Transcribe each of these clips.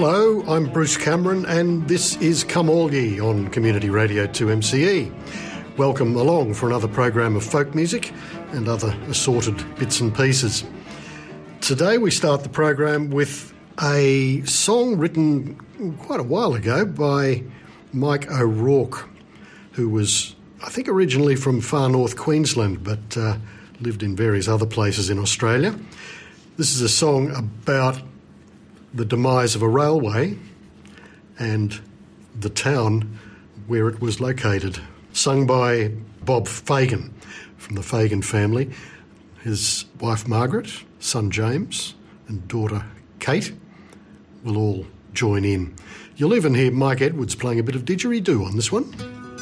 Hello, I'm Bruce Cameron and this is Come All Ye on Community Radio 2MCE. Welcome along for another program of folk music and other assorted bits and pieces. Today we start the program with a song written quite a while ago by Mike O'Rourke, who was, I think, originally from far north Queensland but lived in various other places in Australia. This is a song about the demise of a railway and the town where it was located, sung by Bob Fagan from the Fagan family, his wife Margaret, son James and daughter Kate will all join in. You'll even hear Mike Edwards playing a bit of didgeridoo on this one.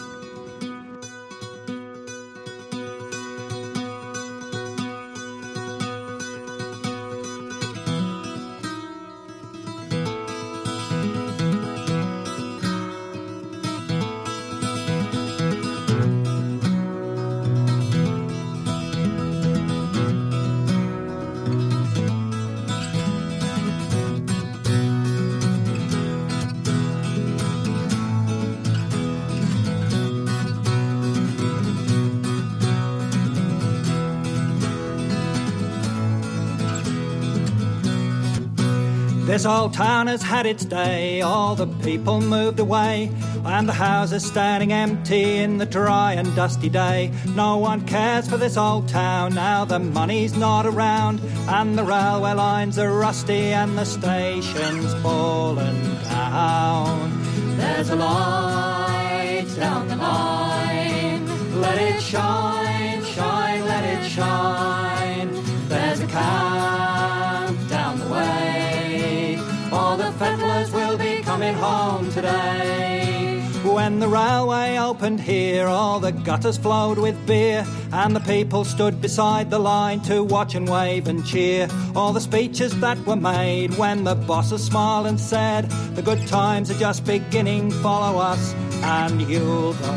This old town has had its day, all the people moved away, and the houses standing empty in the dry and dusty day. No one cares for this old town, now the money's not around, and the railway lines are rusty and the station's fallen down. There's a light down the line, let it shine, shine, let it shine. There's a camp down the way, all the fettlers will be coming home today. When the railway opened here, all the gutters flowed with beer, and the people stood beside the line to watch and wave and cheer. All the speeches that were made when the bosses smiled and said, the good times are just beginning, follow us and you'll go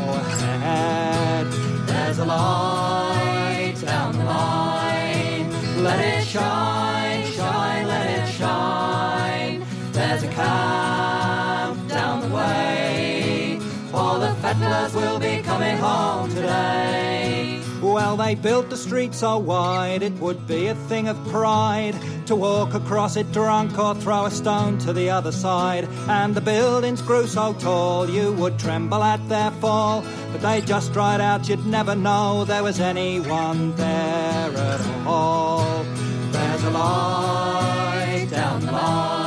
ahead. There's a light down the line, let it shine, shine, let it shine. There's a camp down the way, all the fettlers will be coming home today. Well, they built the street so wide, it would be a thing of pride to walk across it drunk or throw a stone to the other side. And the buildings grew so tall, you would tremble at their fall. But they just dried out, you'd never know there was anyone there at all. There's a light down the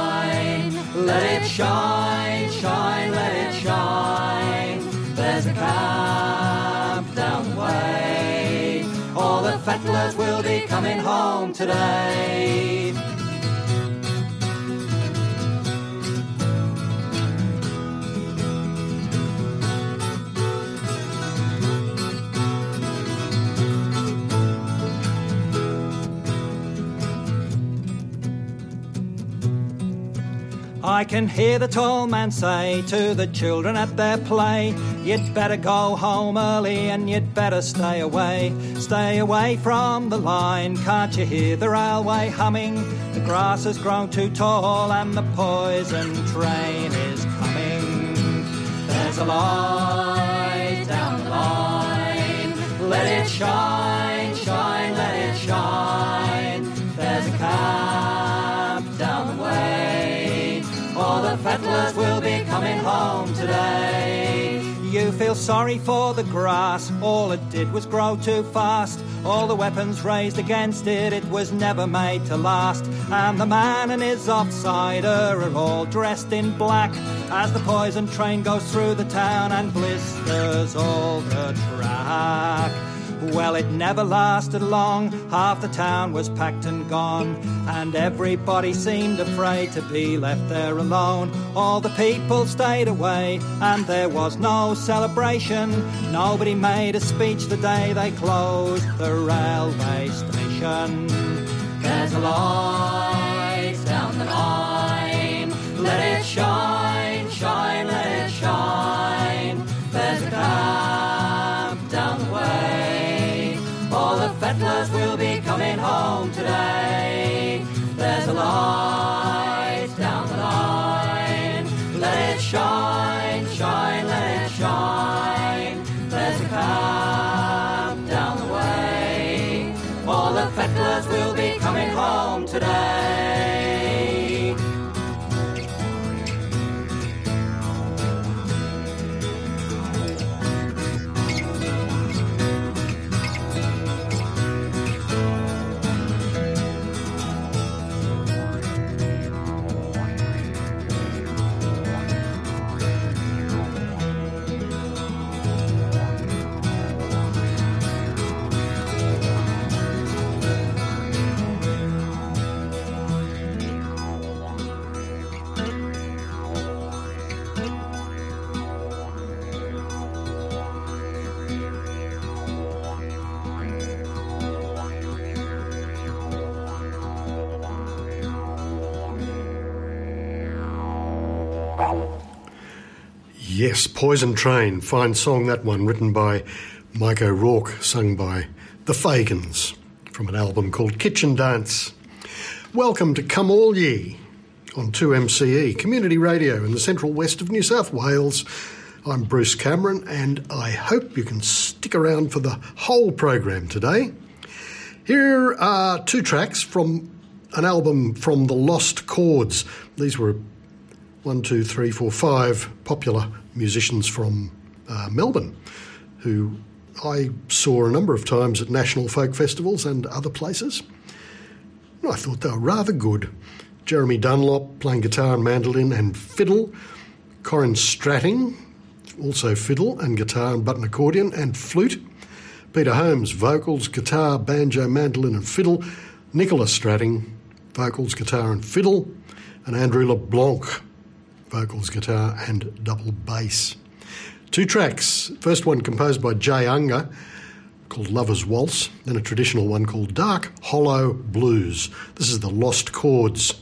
line, let it shine, shine, let it shine. There's a camp down the way, all the fettlers will be coming home today. I can hear the tall man say to the children at their play, you'd better go home early and you'd better stay away. Stay away from the line, can't you hear the railway humming? The grass has grown too tall and the poison train is coming. There's a light down the line, let it shine, shine, let it shine. There's a camp down the way, all the fettlers will be coming home today. You feel sorry for the grass, all it did was grow too fast. All the weapons raised against it, it was never made to last. And the man and his offsider are all dressed in black as the poison train goes through the town and blisters all the track. Well, it never lasted long, half the town was packed and gone, and everybody seemed afraid to be left there alone. All the people stayed away, and there was no celebration. Nobody made a speech the day they closed the railway station. There's a light down the line, let it shine, shine, let it shine. There's a camp down the way, all the fettlers will be coming home today. There's a light down the line, Yes, Poison Train, fine song that one, written by Mike O'Rourke, sung by the Fagans, from an album called Kitchen Dance. Welcome to Come All Ye on 2MCE, community radio in the central west of New South Wales. I'm Bruce Cameron, and I hope you can stick around for the whole program today. Here are two tracks from an album from the Lost Chords. These were 5 popular musicians from Melbourne who I saw a number of times at national folk festivals and other places. I thought they were rather good. Jeremy Dunlop playing guitar and mandolin and fiddle. Corin Stratting, also fiddle and guitar and button accordion and flute. Peter Holmes, vocals, guitar, banjo, mandolin and fiddle. Nicola Stratting, vocals, guitar and fiddle. And Andrew LeBlanc, vocals, guitar and double bass. Two tracks. First one composed by Jay Unger, called Lover's Waltz, then a traditional one called Dark Hollow Blues. This is the Lost Chords.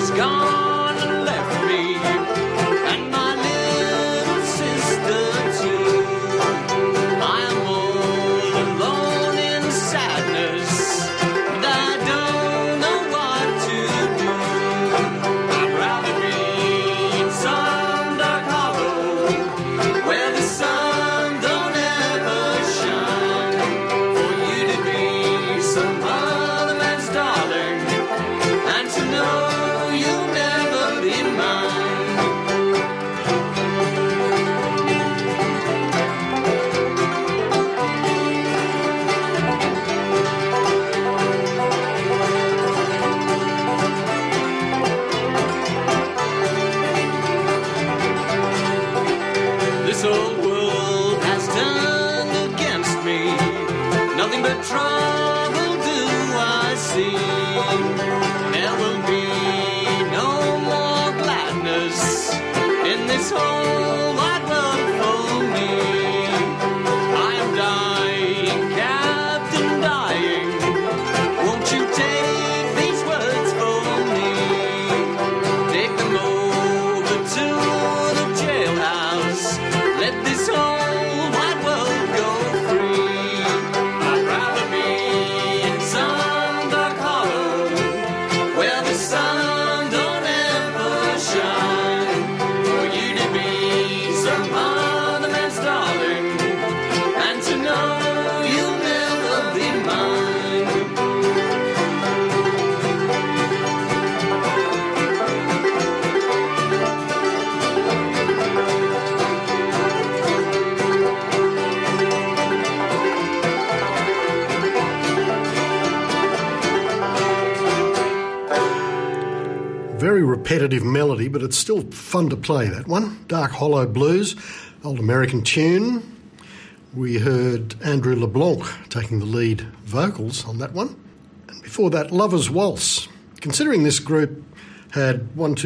She's gone and left me, and my little sister too. I am all alone in sadness, and I don't know what to do. I'd rather be in some dark hollow where the sun don't ever shine, for you to be some other man's darling, and to know you'll never be mine. This old world has turned against me. Nothing but trouble do I see. There will be no more gladness in this whole wide world for me. I am dying, Captain, dying. Won't you take these words for me? Take them over to the jailhouse. Let this whole wide world go free. I'd rather be in some dark hollow where the sun don't ever shine, for you to be some other man's darling, and to know you'll never be mine. Very repetitive melody, but it's still fun to play, that one. Dark Hollow Blues, old American tune. We heard Andrew LeBlanc taking the lead vocals on that one. And before that, Lover's Waltz. Considering this group had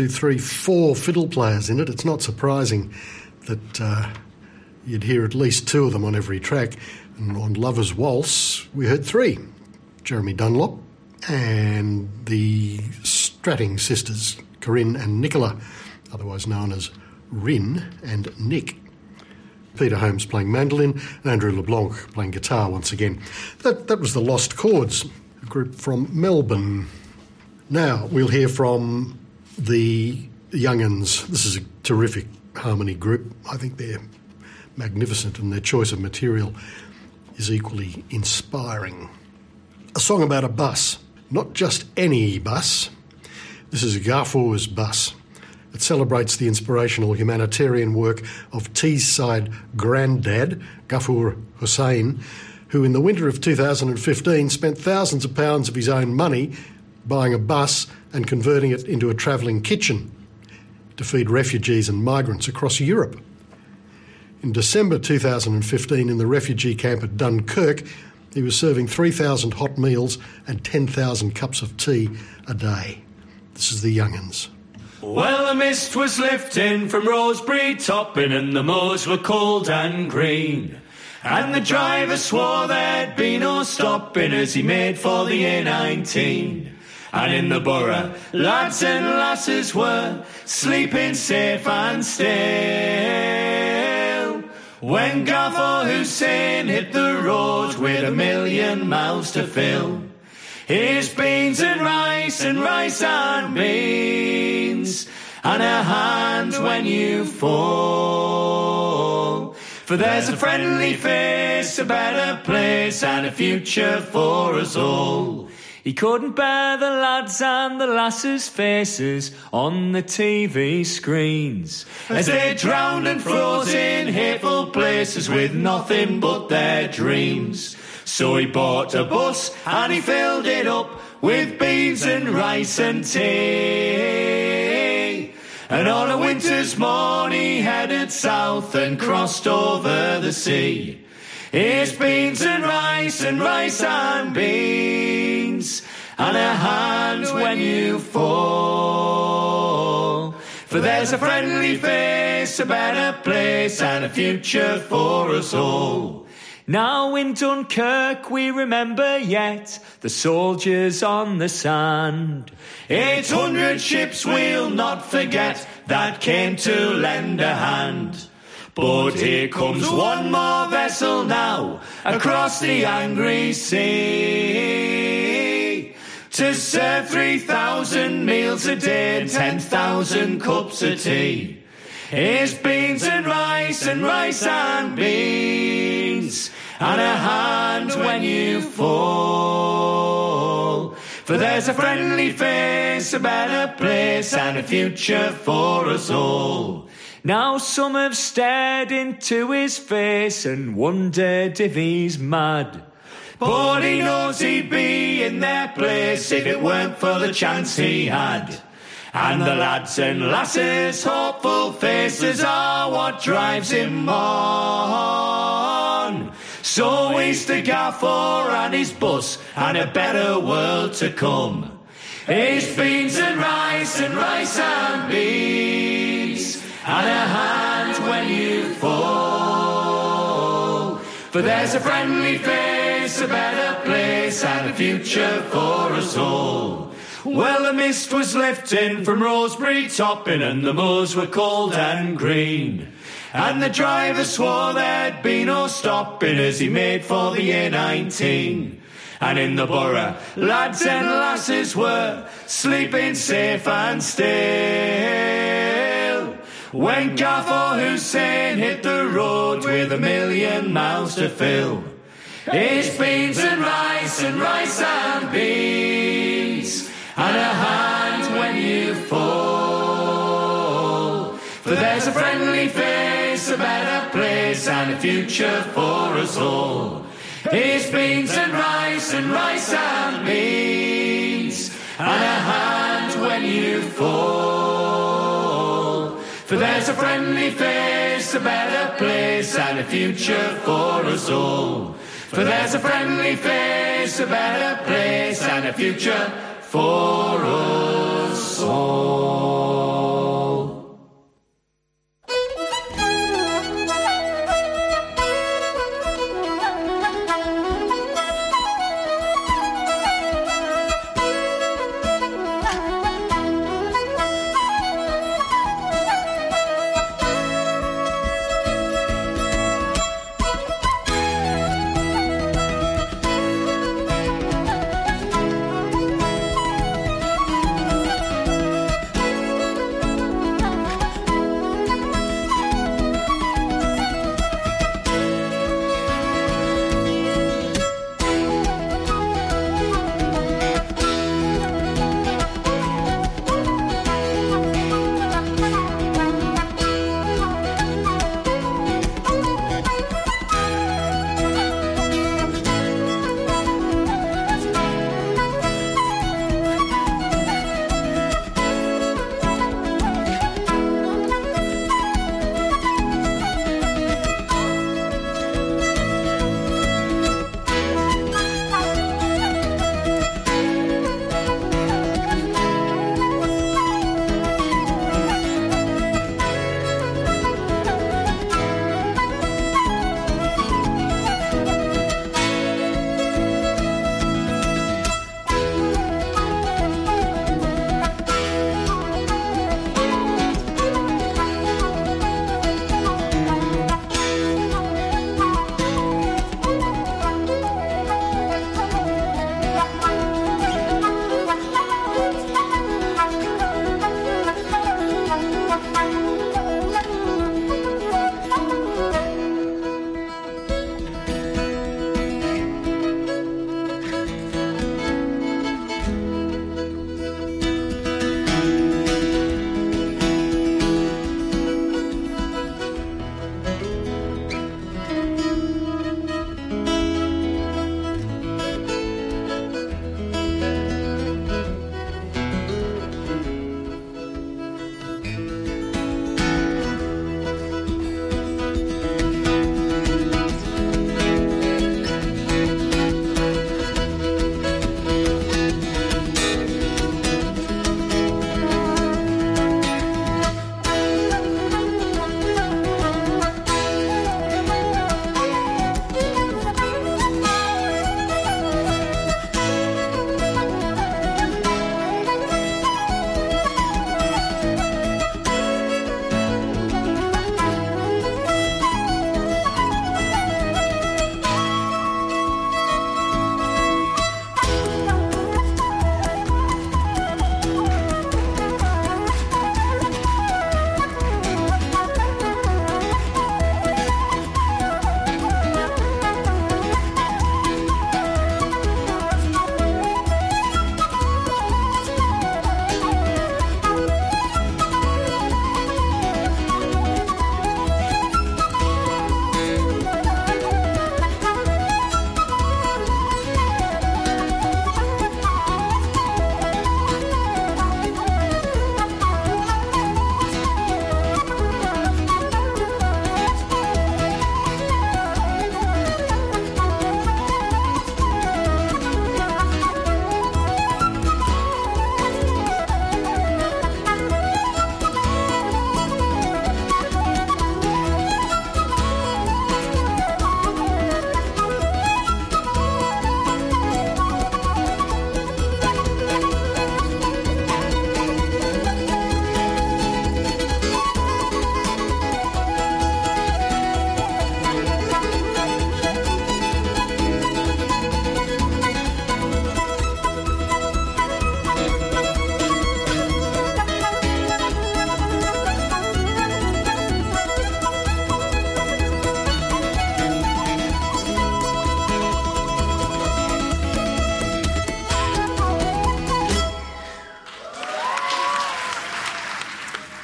4 fiddle players in it, it's not surprising that you'd hear at least 2 of them on every track. And on Lover's Waltz, we heard 3. Jeremy Dunlop and the Stratting sisters, Corinne and Nicola, otherwise known as Rin and Nick. Peter Holmes playing mandolin and Andrew LeBlanc playing guitar once again. That was the Lost Chords, a group from Melbourne. Now we'll hear from the Young'uns. This is a terrific harmony group. I think they're magnificent and their choice of material is equally inspiring. A song about a bus, not just any bus. This is Ghafour's Bus. It celebrates the inspirational humanitarian work of Teesside granddad, Ghafour Hussain, who in the winter of 2015 spent thousands of pounds of his own money buying a bus and converting it into a travelling kitchen to feed refugees and migrants across Europe. In December 2015, in the refugee camp at Dunkirk, he was serving 3,000 hot meals and 10,000 cups of tea a day. This is the Young'uns. Well, the mist was lifting from Rosebery Topping, and the moors were cold and green, and the driver swore there'd be no stopping as he made for the A19. And in the borough, lads and lasses were sleeping safe and still, when Ghafour Hussain hit the road with 1,000,000 mouths to fill. Here's beans and rice and beans, and a hand when you fall. For there's a friendly face, a better place, and a future for us all. He couldn't bear the lads and the lasses' faces on the TV screens, as they drowned and froze in hateful places with nothing but their dreams. So he bought a bus and he filled it up with beans and rice and tea. And on a winter's morn he headed south and crossed over the sea. Here's beans and rice and beans, and a hand when you fall. For there's a friendly face, a better place, and a future for us all. Now in Dunkirk we remember yet the soldiers on the sand. 800 ships we'll not forget that came to lend a hand. But here comes one more vessel now across the angry sea, to serve 3,000 meals a day and 10,000 cups of tea. Here's beans and rice and beans, and a hand when you fall. For there's a friendly face, a better place, and a future for us all. Now some have stared into his face and wondered if he's mad. But he knows he'd be in their place if it weren't for the chance he had. And the lads and lasses' hopeful faces are what drives him on. So he's the gaffer and his bus and a better world to come. Here's beans and rice and beans, and a hand when you fall. For there's a friendly face, a better place, and a future for us all. Well, the mist was lifting from Rosebery Topping, and the moors were cold and green, and the driver swore there'd be no stopping as he made for the A19. And in the borough, lads and lasses were sleeping safe and still, when Gaffer Hussein hit the road with 1,000,000 mouths to fill. Here's beans and rice and beans, and a hand when you fall. For there's a friendly face, a better place, and a future for us all. Here's beans and rice and beans, and a hand when you fall. For there's a friendly face, a better place, and a future for us all. For there's a friendly face, a better place, and a future for us all.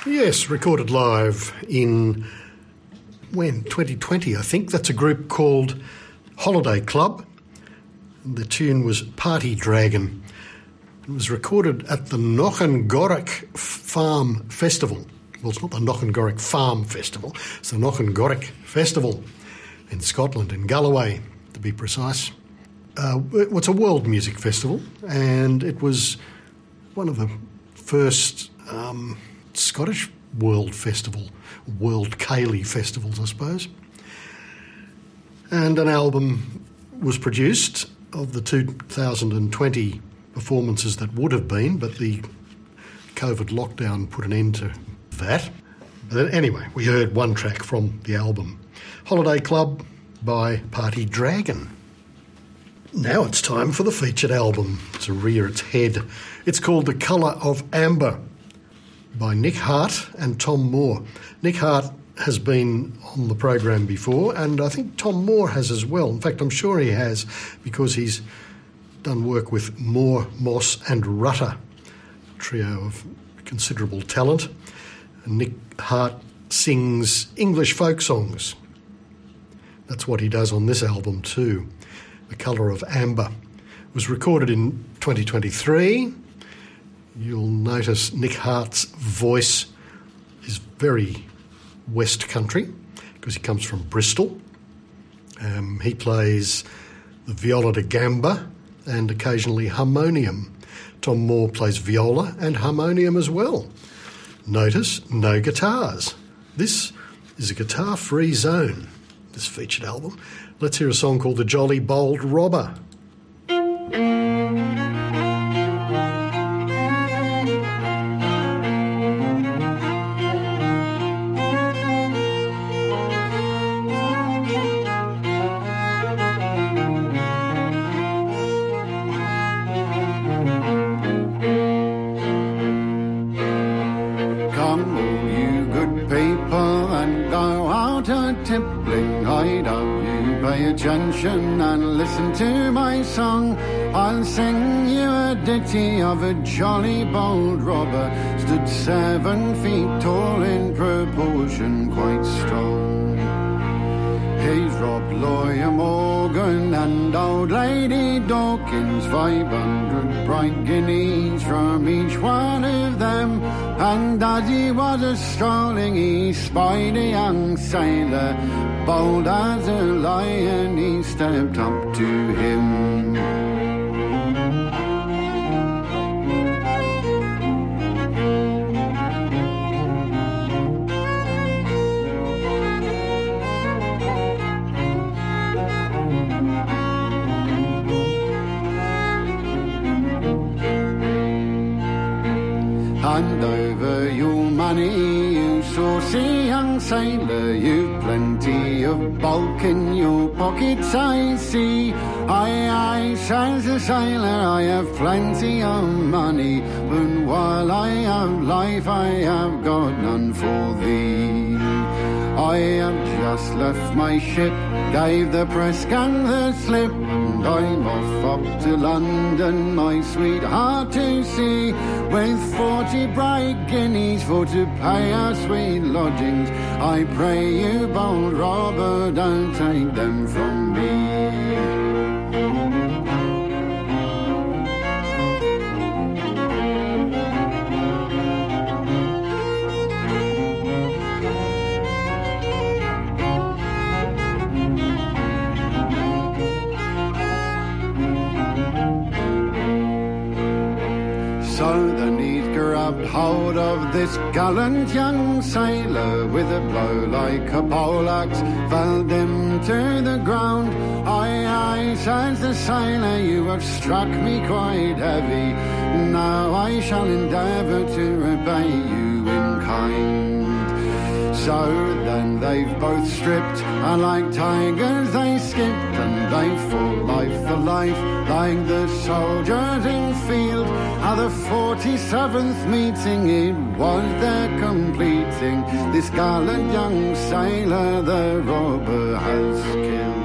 Yes, recorded live in, 2020, I think. That's a group called Holiday Club. The tune was Party Dragon. It was recorded at the Knochengorik Farm Festival. Well, it's not the Knochengorik Farm Festival, it's the Knochengorik Festival in Scotland, in Galloway, to be precise. It's a world music festival, and it was one of the first Scottish world Ceilidh festivals, I suppose. And an album was produced of the 2020 performances that would have been, but the COVID lockdown put an end to that. But anyway, we heard one track from the album, Holiday Club by Party Dragon. Now it's time for the featured album to rear its head. It's called The Colour of Amber by Nick Hart and Tom Moore. Nick Hart has been on the program before, and I think Tom Moore has as well. In fact, I'm sure he has, because he's done work with Moore, Moss and Rutter, a trio of considerable talent. And Nick Hart sings English folk songs. That's what he does on this album too. The Colour of Amber was recorded in 2023. You'll notice Nick Hart's voice is very West Country because he comes from Bristol. He plays the viola da gamba and occasionally harmonium. Tom Moore plays viola and harmonium as well. Notice no guitars. This is a guitar-free zone, this featured album. Let's hear a song called The Jolly Bold Robber. And listen to my song. I'll sing you a ditty of a jolly bold robber, stood 7 feet tall in proportion, quite strong. He's robbed Lawyer Morgan and old Lady Dawkins, 500 bright guineas from each one of them. And as he was a-strolling, he spied a young sailor, bold as a lion. He stepped up to him. Hand over your money, you saucy young sailor. You've plenty of bulk in your pockets, I see. Aye, aye, says the sailor, I have plenty of money, but while I have life, I have got none for thee. I have just left my ship, gave the press gang the slip, and I'm off up to London, my sweetheart to see, with 40 bright guineas for to pay our sweet lodgings. I pray you, bold robber, don't take them from me. So then he's grabbed hold of this gallant young sailor, with a blow like a poleaxe felled him to the ground. Aye, aye, says the sailor, you have struck me quite heavy. Now I shall endeavour to repay you in kind. So then they've both stripped, and like tigers they skipped, and they fought life for life, like the soldiers in field. At the 47th meeting it was their completing, this gallant young sailor the robber has killed.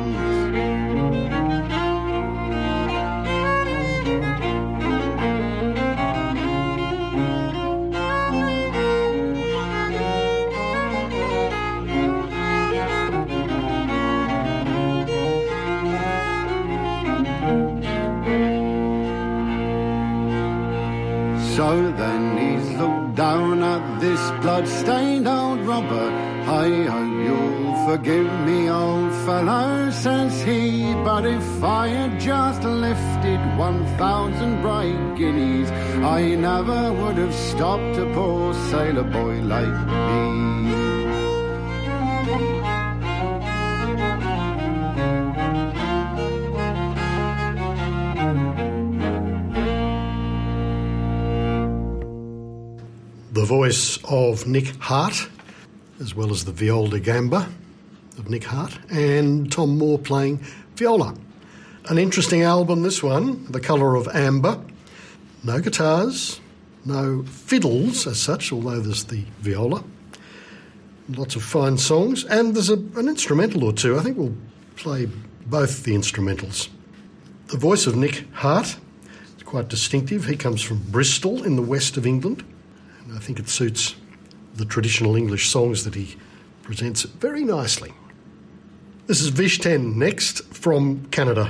So then he's looked down at this blood-stained old robber. I hope you'll forgive me, old fellow, says he, but if I had just lifted 1,000 bright guineas, I never would have stopped a poor sailor boy like me. The voice of Nick Hart, as well as the viola da gamba of Nick Hart, and Tom Moore playing viola. An interesting album, this one, The Colour of Amber. No guitars, no fiddles as such, although there's the viola. Lots of fine songs, and there's an instrumental or two. I think we'll play both the instrumentals. The voice of Nick Hart is quite distinctive. He comes from Bristol in the west of England. I think it suits the traditional English songs that he presents very nicely. This is Vish 10 next from Canada.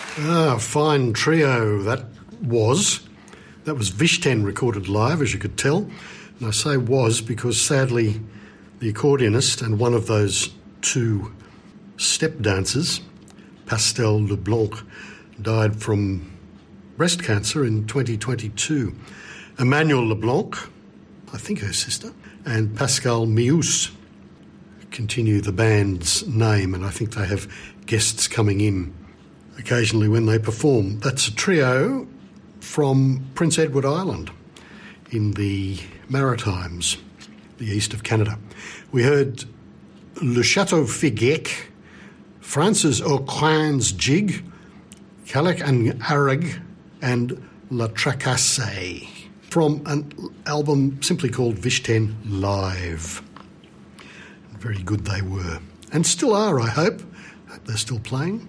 Fine trio that was. That was Vishten recorded live, as you could tell. And I say was because sadly the accordionist and one of those two step dancers, Pastel Leblanc, died from breast cancer in 2022. Emmanuel Leblanc, I think her sister, and Pascal Mius continue the band's name, and I think they have guests coming in occasionally when they perform. That's a trio from Prince Edward Island in the Maritimes, the east of Canada. We heard Le Chateau Figuec, Francis O'Quine's Jig, Calec and Arag, and La Tracasse, from an album simply called Vishten Live. Very good they were. And still are, I hope. Hope they're still playing.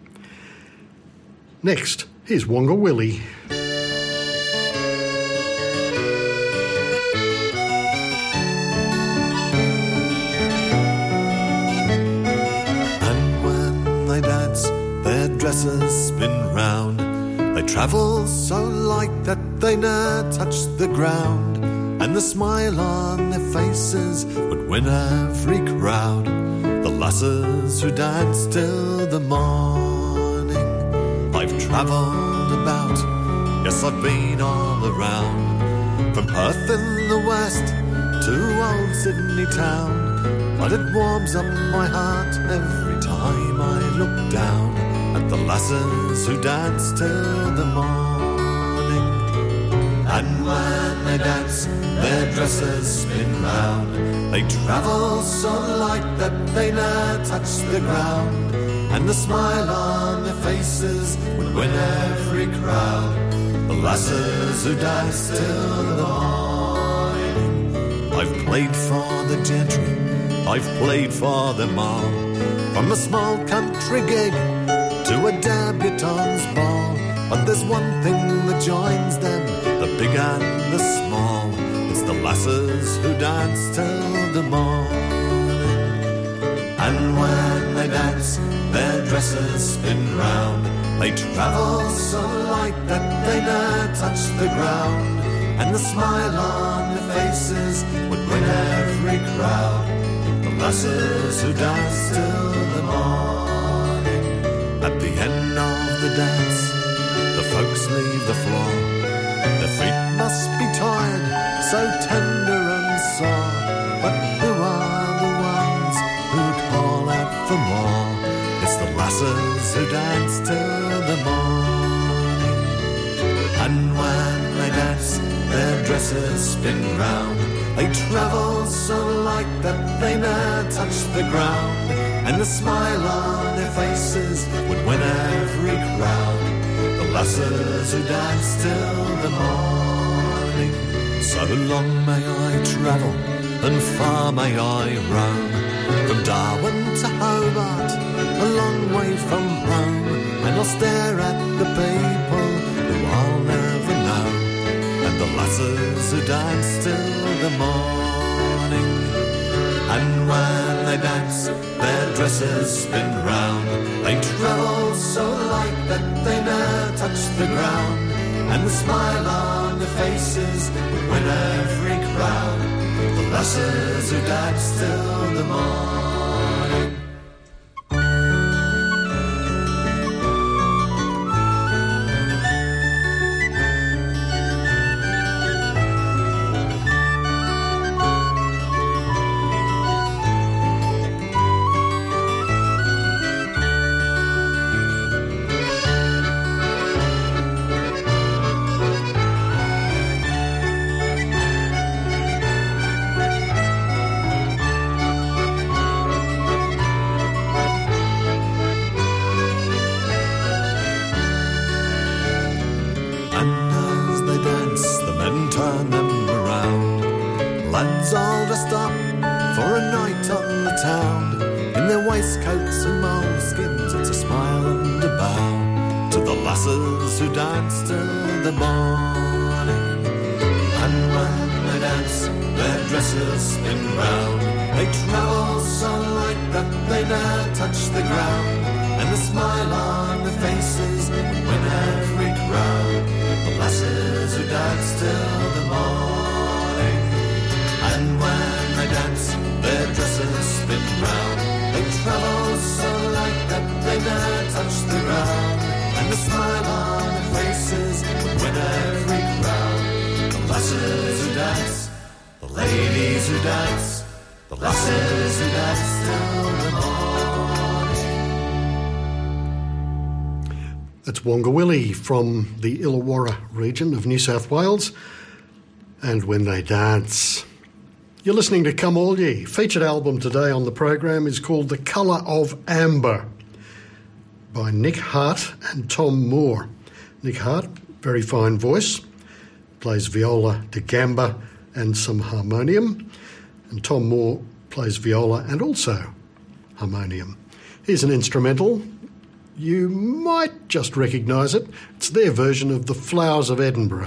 Next, here's Wonga Willie. And when they dance, their dresses spin round. They travel so light that they ne'er touch the ground. And the smile on their faces would win every crowd. The lasses who dance till the morning. I've travelled about, yes I've been all around. From Perth in the west to old Sydney town. But it warms up my heart every time I look down at the lasses who dance till the morning. And when they dance, their dresses spin round. They travel so light that they ne'er touch the ground. And the smile on their faces would win every crowd. The lasses who dance till the morning. I've played for the gentry, I've played for them all. From a small country gig to a debutante's ball. But there's one thing that joins them, the big and the small. It's the lasses who dance till the morning. And when they dance, their dresses spin round. They travel so light that they ne'er touch the ground. And the smile on their faces would win every crowd. The lasses who dance till the morning. At the end of the dance, the folks leave the floor. Their feet must be tired, so tender and sore. But who are the ones who call out for more? It's the lasses who dance till the morning. And when they dance, their dresses spin round. They travel so light that they ne'er touch the ground. And the smile on their faces would win every crowd. The lasses who dance till the morning. So long may I travel, and far may I roam. From Darwin to Hobart, a long way from home. And I'll stare at the people who I'll never know. And the lasses who dance till the morning. And when they dance, their dresses spin round. They travel so light that they ne'er touch the ground. And the smile on their faces would win every crowd. The lasses who dance till the morning. Waistcoats and moleskins, it's a smile and a bow to the lasses who dance till the morning. And when they dance, their dresses spin round. They travel so light that they ne'er touch the ground. And the smile on their faces smile on their faces when I freak round. The lasses who dance, the ladies who dance, the lasses who dance till the morning. That's Wongawilli from the Illawarra region of New South Wales, and When They Dance. You're listening to Come All Ye. Featured album today on the program is called The Colour of Amber by Nick Hart and Tom Moore. Nick Hart, very fine voice, plays viola da gamba and some harmonium, and Tom Moore plays viola and also harmonium. Here's an instrumental. You might just recognise it. It's their version of The Flowers of Edinburgh.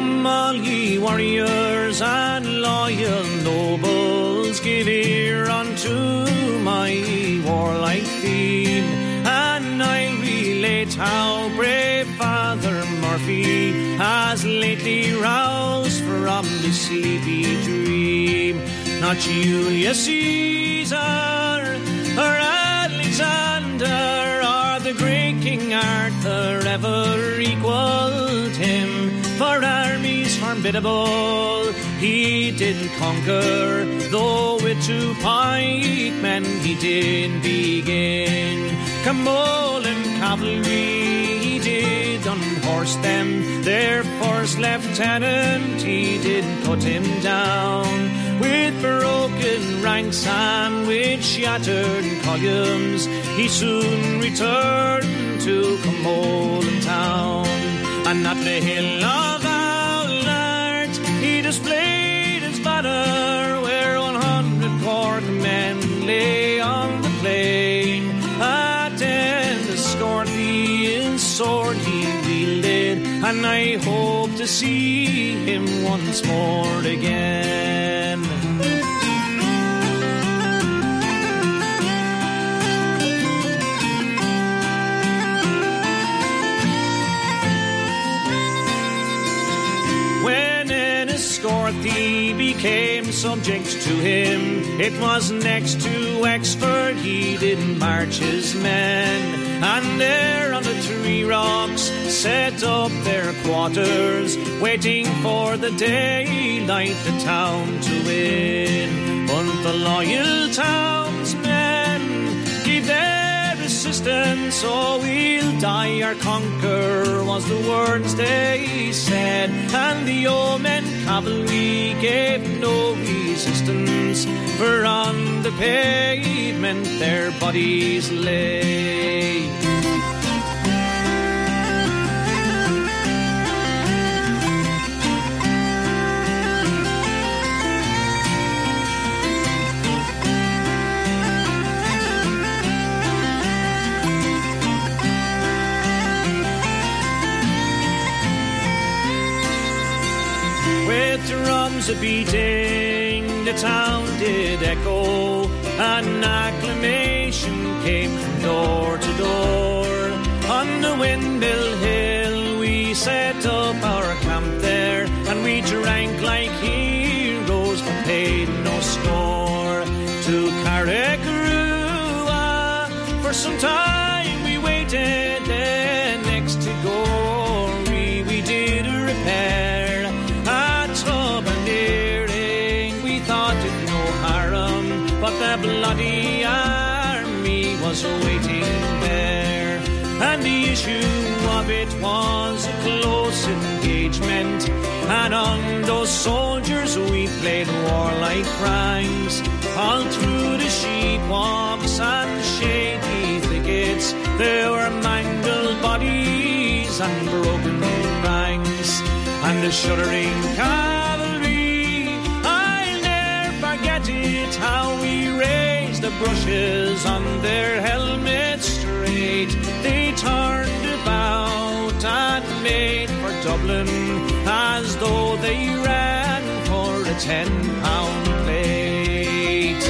Come all ye warriors and loyal nobles, give ear unto my warlike theme, and I relate how brave Father Murphy has lately roused from the sleepy dream. Not Julius Caesar or Alexander or the great King Arthur ever equaled him. For armies formidable he didn't conquer, though with 2 pikemen he did begin. Camolan cavalry he did unhorse them, their first lieutenant he did put him down. With broken ranks and with shattered columns he soon returned to Camolan town. And at the hill of Aulart he displayed his banner, where 100 Cork men lay on the plain. At Enniscorthy his sword he wielded, and I hope to see him once more again. Enniscorthy became subject to him, it was next to Wexford he did march his men. And there on the 3 rocks set up their quarters, waiting for the daylight the town to win. But the loyal townsmen gave their assistance, or we'll die or conquer, was the words they said. And the Yeoman cavalry gave no resistance, for on the pavement their bodies lay. With drums a-beating, the town did echo, and acclamation came from door to door. On the Windmill Hill we set up our camp there, and we drank like heroes but paid no score. To Carrick-a-Rua for some time we waited, then next to Gorey we did a repair. But the bloody army was waiting there, and the issue of it was a close engagement. And on those soldiers we played warlike pranks, all through the sheepwalks and the shady thickets there were mangled bodies and broken ranks. And the shuddering cavalry, I'll never forget it, how we raised the brushes on their helmets straight. They turned about and made for Dublin as though they ran for a 10-pound plate.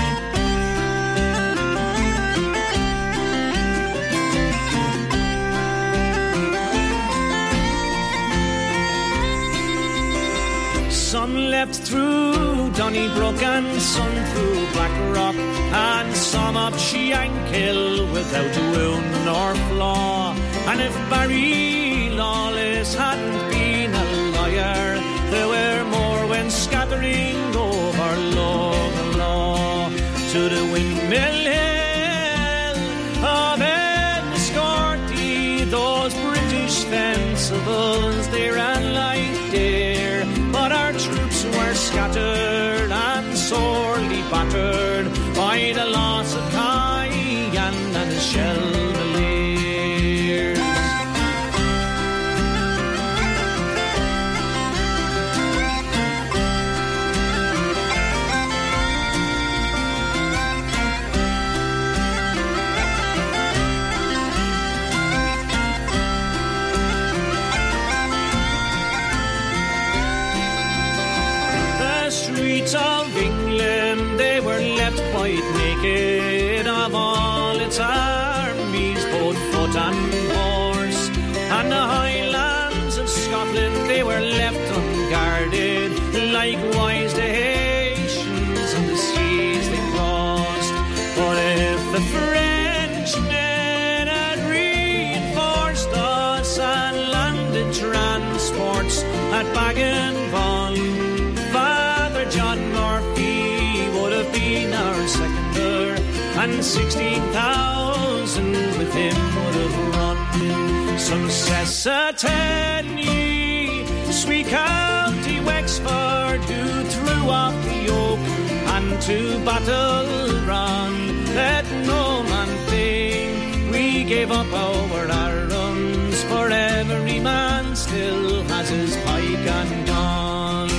Some left through Donnybrook and some through Blackrock, and some up Shankill without wound or flaw. And if Barry Lawless hadn't been a lawyer, there were more when scattering over law to the Windmill Hill of Enniscorthy. Those British fencibles, they ran like deer, but our troops were scattered and sorely battered by the loss of Cayenne and the Shelmaliers. wicked of all its armies, both foot and horse. And the highlands of Scotland, they were left unguarded. Likewise the Haitians and the seas they crossed. But if the Frenchmen had reinforced us and landed transports at Bagenvon, Father John Murphy would have been our seconder, and 16,000 with him would have run. Some Cessatenny, sweet County Wexford, who threw off the yoke and to battle run. Let no man think we gave up our arms, for every man still has his pike and gun.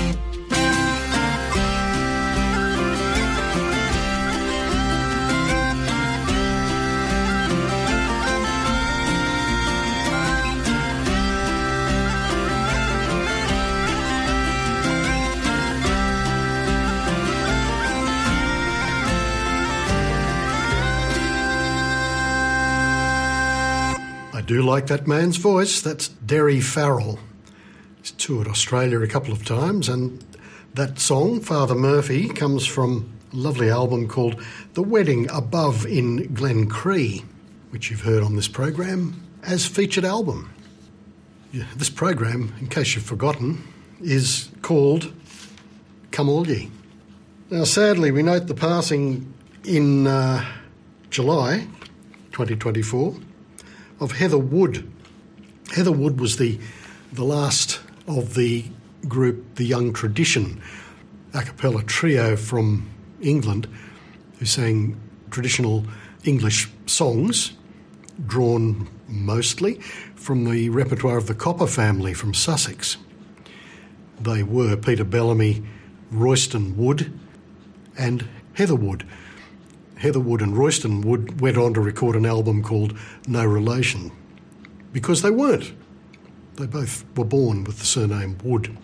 I do like that man's voice. That's Derry Farrell. He's toured Australia a couple of times, and that song, Father Murphy, comes from a lovely album called The Wedding Above in Glencree, which you've heard on this program as featured album. Yeah, this program, in case you've forgotten, is called Come All Ye. Now, sadly, we note the passing in July 2024 of Heather Wood. Heather Wood was the last of the group The Young Tradition, a cappella trio from England who sang traditional English songs drawn mostly from the repertoire of the Copper family from Sussex. They were Peter Bellamy, Royston Wood and Heather Wood. Heather Wood and Royston Wood went on to record an album called No Relation, because they weren't. They both were born with the surname Wood.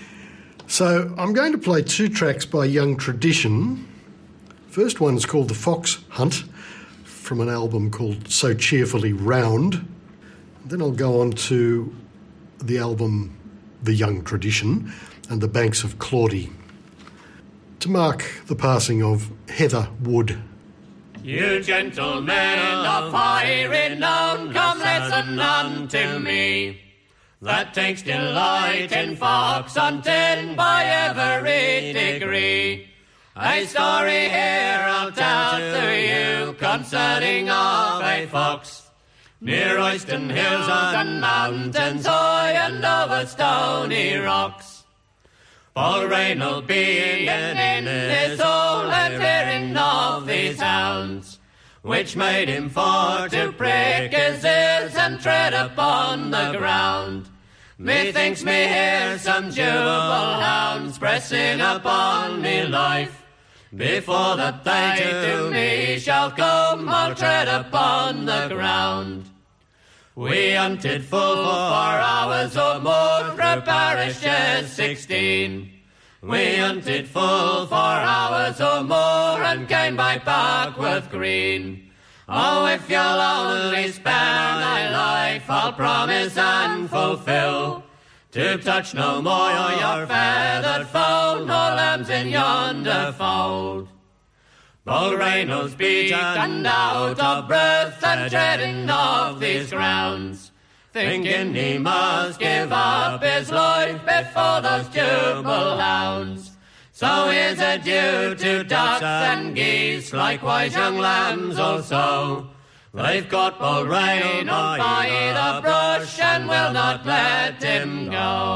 So I'm going to play two tracks by Young Tradition. First one's called The Fox Hunt, from an album called So Cheerfully Round. Then I'll go on to the album The Young Tradition and The Banks of Claudy, to mark the passing of Heather Wood. You gentlemen of high renown, come listen unto me, that takes delight in fox hunting by every degree. A story here I'll tell to you concerning of a fox, near Royston hills and mountains high and over stony rocks. Paul Reynolds being in his hole and hearing of these hounds, which made him for to prick his ears and tread upon the ground. Methinks me hear some jubal hounds pressing upon me life, before that they to me shall come, I'll tread upon the ground. We hunted full 4 hours or more through parishes 16. We hunted full 4 hours or more and came by Parkworth Green. Oh, if you'll only spare my life, I'll promise and fulfil to touch no more your feathered foal, nor lambs in yonder fold. Paul Reynolds beaten out of breath and treading of these grounds, thinking he must give up his life before those jubal hounds. So here's adieu to ducks and geese, likewise young lambs also. They've got Paul Reynolds by the brush and will not let him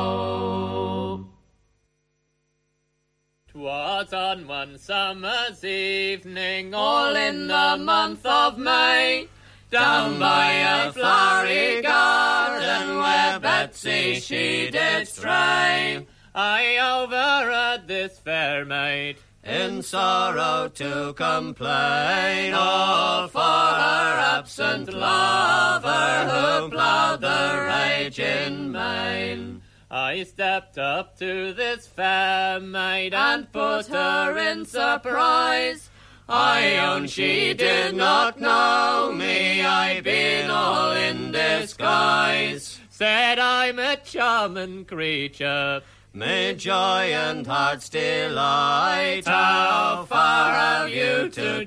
go. 'Twas on one summer's evening, all in the month of May, down by a flowery garden where Betsy she did stray, I overheard this fair maid in sorrow to complain, all for her absent lover who ploughed the raging main. I stepped up to this fair maid and put her in surprise. I own she did not know me, I've been all in disguise. Said I'm a charming creature, may joy and heart's delight. How far have you to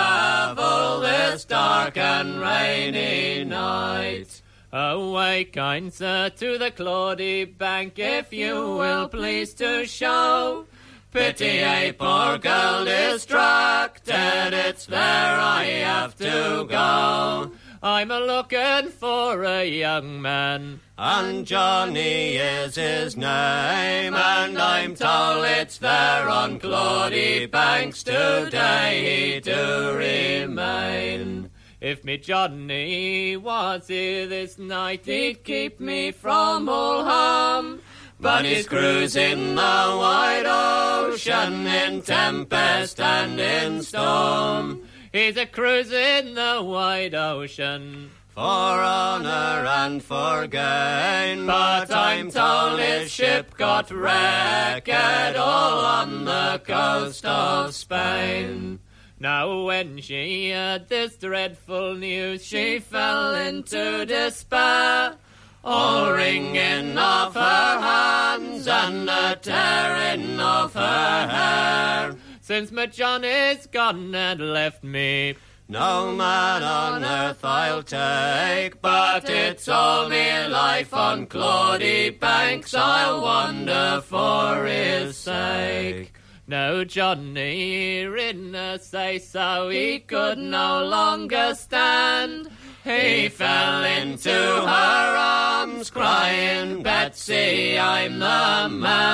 travel this dark and rainy night? Away, kind sir, to the Claudy bank, if you will please to show pity a poor girl distracted, it's there I have to go. I'm a-looking for a young man, and Johnny is his name, and I'm told it's there on Claudy banks today he do remain. If me Johnny was here this night, he'd keep me from all harm. But he's cruising the wide ocean in tempest and in storm. He's a cruising the wide ocean for honour and for gain. But I'm told his ship got wrecked all on the coast of Spain. Now when she heard this dreadful news, she fell into despair, all wringing of her hands and a tearing of her hair. Since my Johnny's gone and left me, no man on earth I'll take, but it's all me life on Claudy banks I'll wander for his sake. Now Johnny ridden say so he could no longer stand. He fell into her arms crying, Betsy, I'm the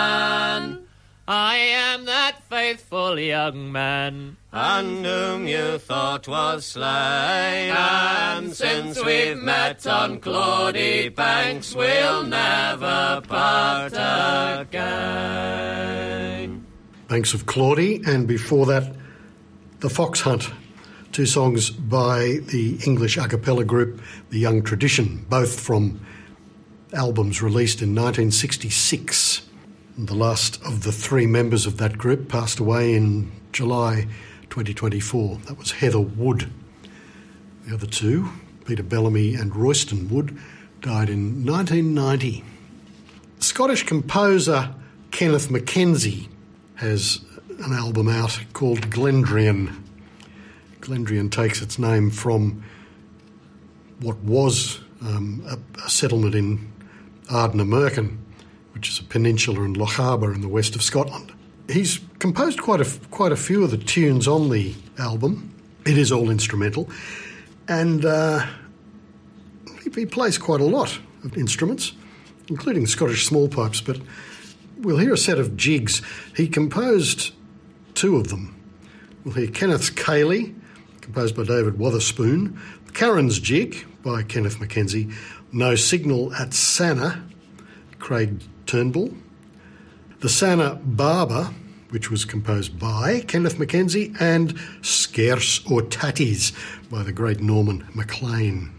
man. I am that faithful young man, and whom you thought was slain. And since we've met on Claudy banks, we'll never part again. Banks of Claudy, and before that, The Fox Hunt. Two songs by the English a cappella group The Young Tradition, both from albums released in 1966. The last of the three members of that group passed away in July 2024. That was Heather Wood. The other two, Peter Bellamy and Royston Wood, died in 1990. Scottish composer Kenneth McKenzie has an album out called Glendrian. Glendrian takes its name from what was a settlement in Ardnamurchan, which is a peninsula in Loch Harbour in the west of Scotland. He's composed quite a few of the tunes on the album. It is all instrumental, and he plays quite a lot of instruments, including Scottish small pipes, but we'll hear a set of jigs. He composed two of them. We'll hear Kenneth's Cayley, composed by David Wotherspoon, Karen's Jig by Kenneth McKenzie, No Signal at Sanna, Craig Turnbull, the Sanna Barber, which was composed by Kenneth McKenzie, and Scarce or Tatties by the great Norman MacLean.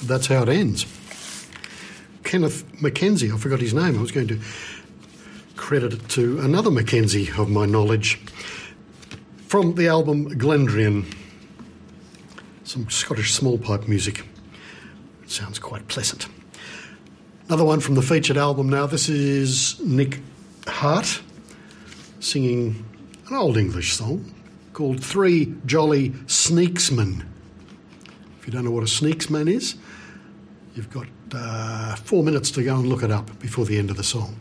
that's how it ends. Kenneth Mackenzie, I forgot his name. I was going to credit it to another Mackenzie of my knowledge. From the album Glendrian, some Scottish small pipe music. It sounds quite pleasant. Another one from the featured album now. This is Nick Hart singing an old English song called Three Jolly Sneaksmen. If you don't know what a sneaksman is, you've got 4 minutes to go and look it up before the end of the song.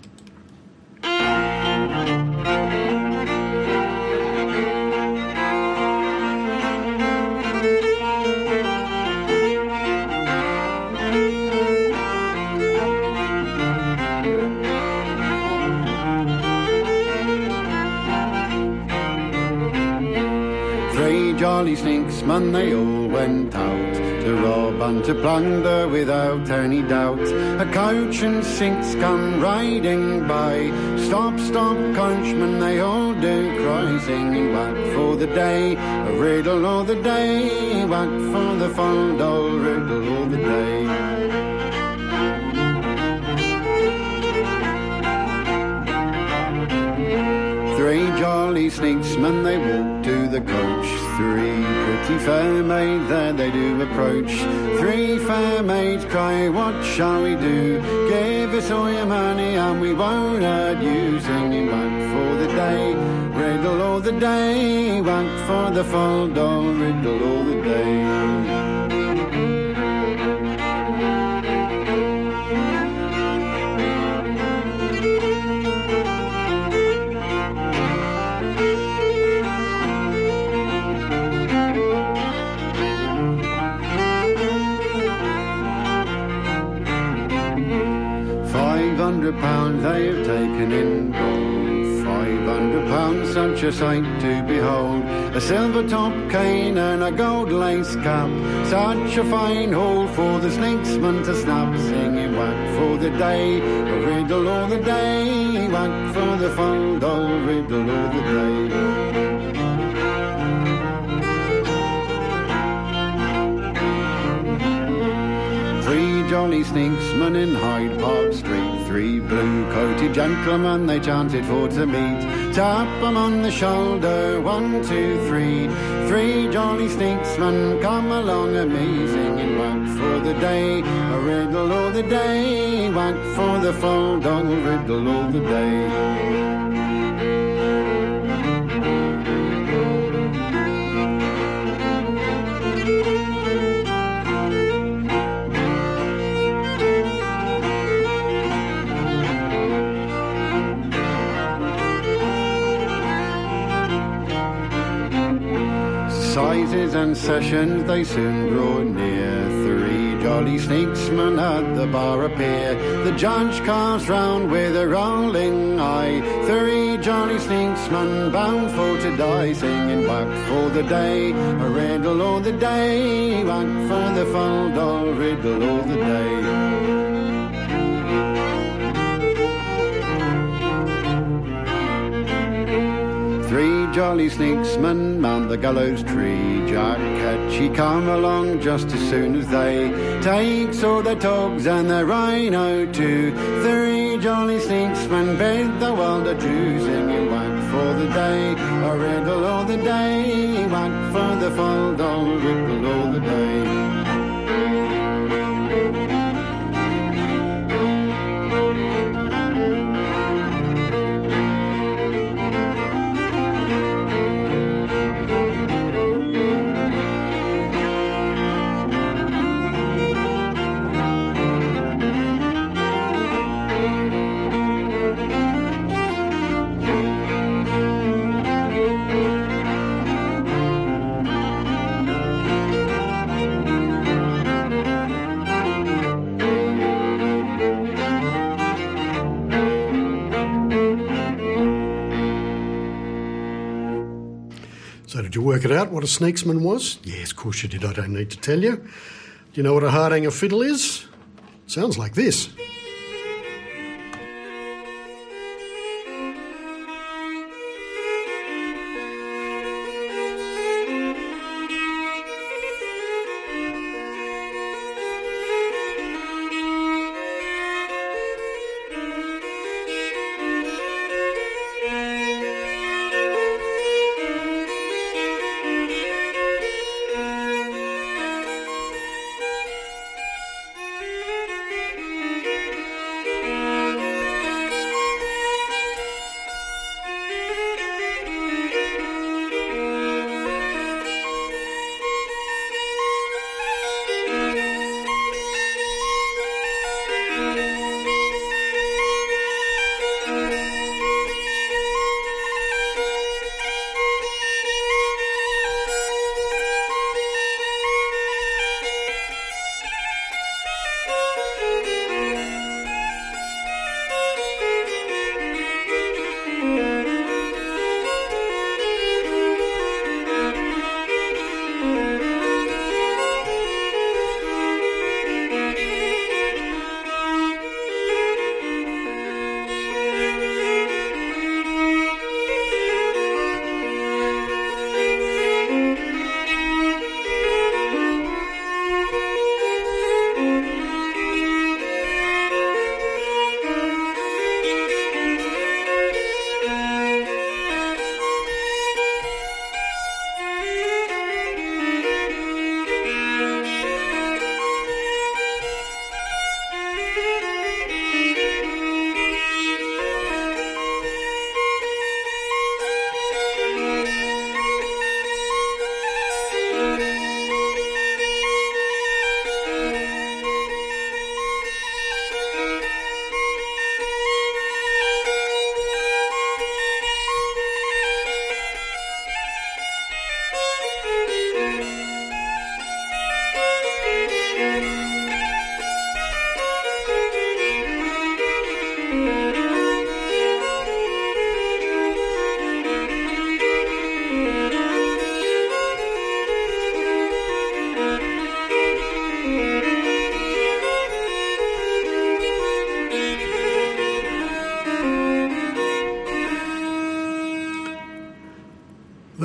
Jolly sneaksmen, they all went out to rob and to plunder without any doubt. A coach and six come riding by. Stop, stop, coachman, they all do cry, singing whack for the day, a riddle all the day, whack for the fond old riddle all the day. Three jolly sneaksmen, they walk to the coach. Three pretty fair maids, there they do approach. Three fair maids cry, what shall we do? Give us all your money and we won't hurt you. Singing whack for the day, riddle all the day, whack for the fond old riddle all the day. £500 they have taken in gold. £500, such a sight to behold. A silver top cane and a gold lace cap. Such a fine haul for the sneaksman to snap. Singing whack for the day, a riddle all the day, whack for the fond old riddle all the day. Three jolly sneaksmen in Hyde Park Street. Three blue-coated gentlemen they chanted for to meet. Tap 'em on the shoulder, 1, 2, 3. Three jolly sneaksmen come along a me, singing whack for the day, a riddle all the day, whack for the fond old riddle all the day. Sizes and sessions they soon draw near. Three jolly sneaksmen at the bar appear. The judge casts round with a rolling eye. Three jolly sneaksmen bound for to die, singing whack for the day, a riddle all the day, whack for the fond old riddle all the day. Three jolly sneaksmen mount the gallows tree. Jack Ketchy come along just as soon as they takes all their togs and their rhino too. Three jolly sneaksmen bid the world adieu, singing whack for the day, a riddle all the day, whack for the fond old riddle all the day. So did you work it out what a sneaksman was? Yes, of course you did. I don't need to tell you. Do you know what a Hardanger fiddle is? Sounds like this.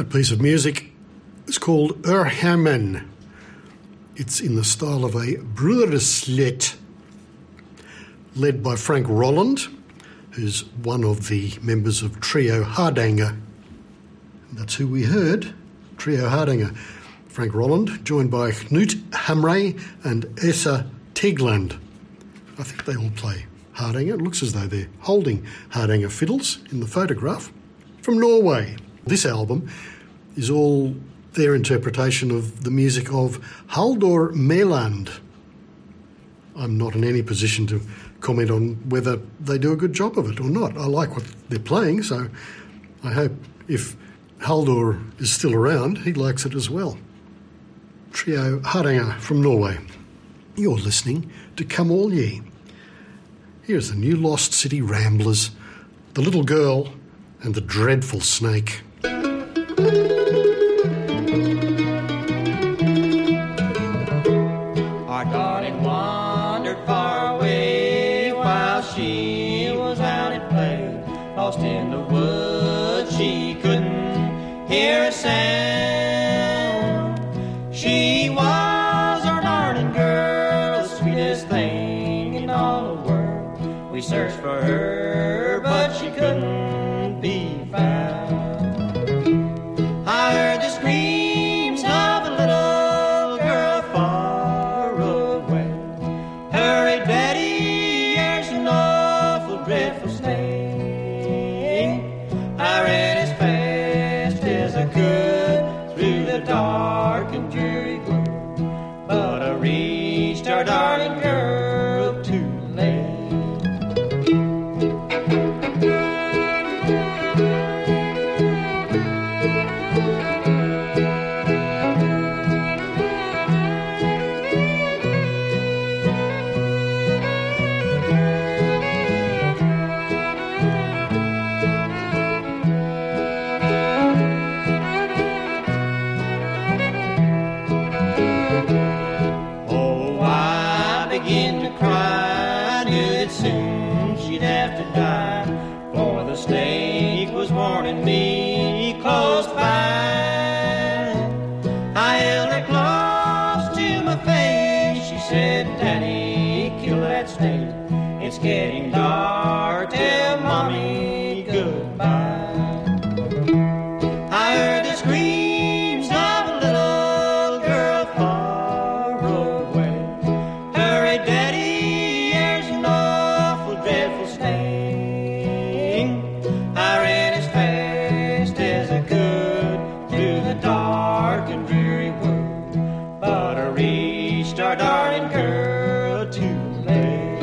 That piece of music is called Herman. It's in the style of a Broederslied, led by Frank Rolland, who's one of the members of Trio Hardanger. That's who we heard, Trio Hardanger. Frank Rolland, joined by Knut Hamre and Esa Tegland. I think they all play Hardanger. It looks as though they're holding Hardanger fiddles in the photograph. From Norway. This album is all their interpretation of the music of Haldor Meland. I'm not in any position to comment on whether they do a good job of it or not. I like what they're playing, so I hope if Haldor is still around, he likes it as well. Trio Hardanger from Norway. You're listening to Come All Ye. Here's the New Lost City Ramblers, The Little Girl and the Dreadful Snake. Our darling wandered far away while she was out at play. Lost in the woods, she couldn't hear a sound. She was our darling girl, the sweetest thing in all the world. We searched for her, but she couldn't be found. I heard the screams of a little girl far away. Hurry, Daddy, here's an awful dreadful snake. I ran as fast as I could through the dark and dreary wood, but I reached our darling girl too late. Snake was warning me close by. I held her close to my face. She said, Daddy, kill that snake. It's getting dark. Tell Mommy goodbye. I heard the screams of a little girl far away. Hurry, Daddy, here's an awful dreadful snake. I ran as fast as I could through the dark and dreary wood, but I reached our darling girl too late.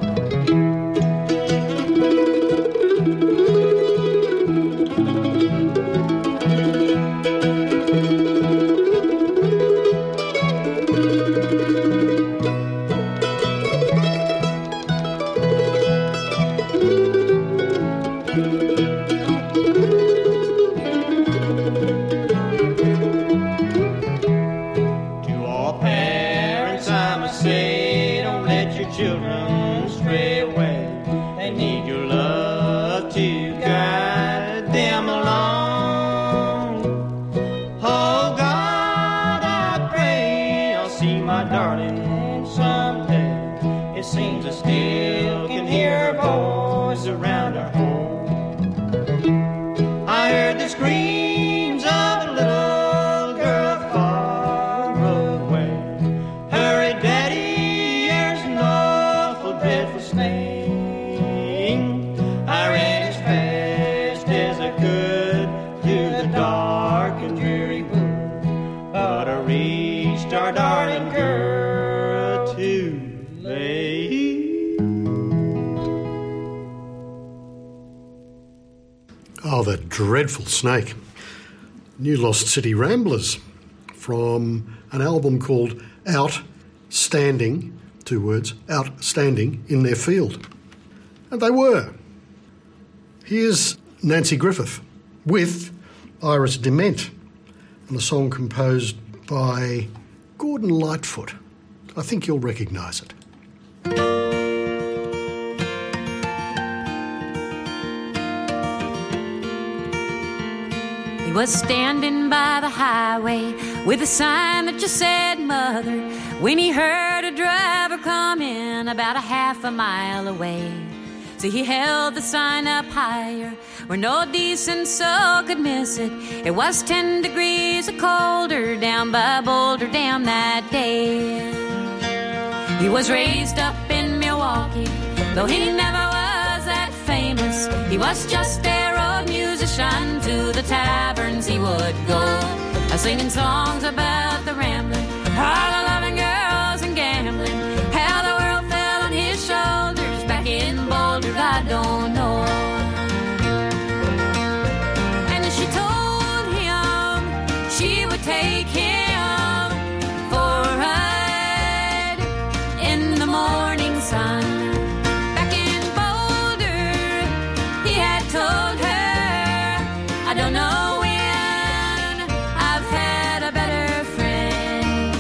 Children stray away. They need your love to guide them along. Oh God, I pray I'll see my darling someday. It seems I still can hear her voice around our home. I heard the screams of a little girl far away. Hurry, Daddy, dreadful snake. I ran as fast as I could through the dark and dreary wood, but I reached our darling girl too late. Oh, that dreadful snake. New Lost City Ramblers from an album called Outstanding. 2 words, outstanding in their field. And they were. Here's Nancy Griffith with Iris Dement and a song composed by Gordon Lightfoot. I think you'll recognise it. He was standing by the highway with a sign that just said mother when he heard a driver coming about a half a mile away. So he held the sign up higher where no decent soul could miss it. It was 10 degrees colder down by Boulder Dam that day. He was raised up in Milwaukee, though he never was that famous. He was just a road musician, to the taverns he would go, singing songs about the rambling, all the loving girls and gambling. How the world fell on his shoulders back in Boulder, I don't know. And she told him she would take him for a ride in the morning sun. Back in Boulder, he had told her, I don't know when I've had a better friend.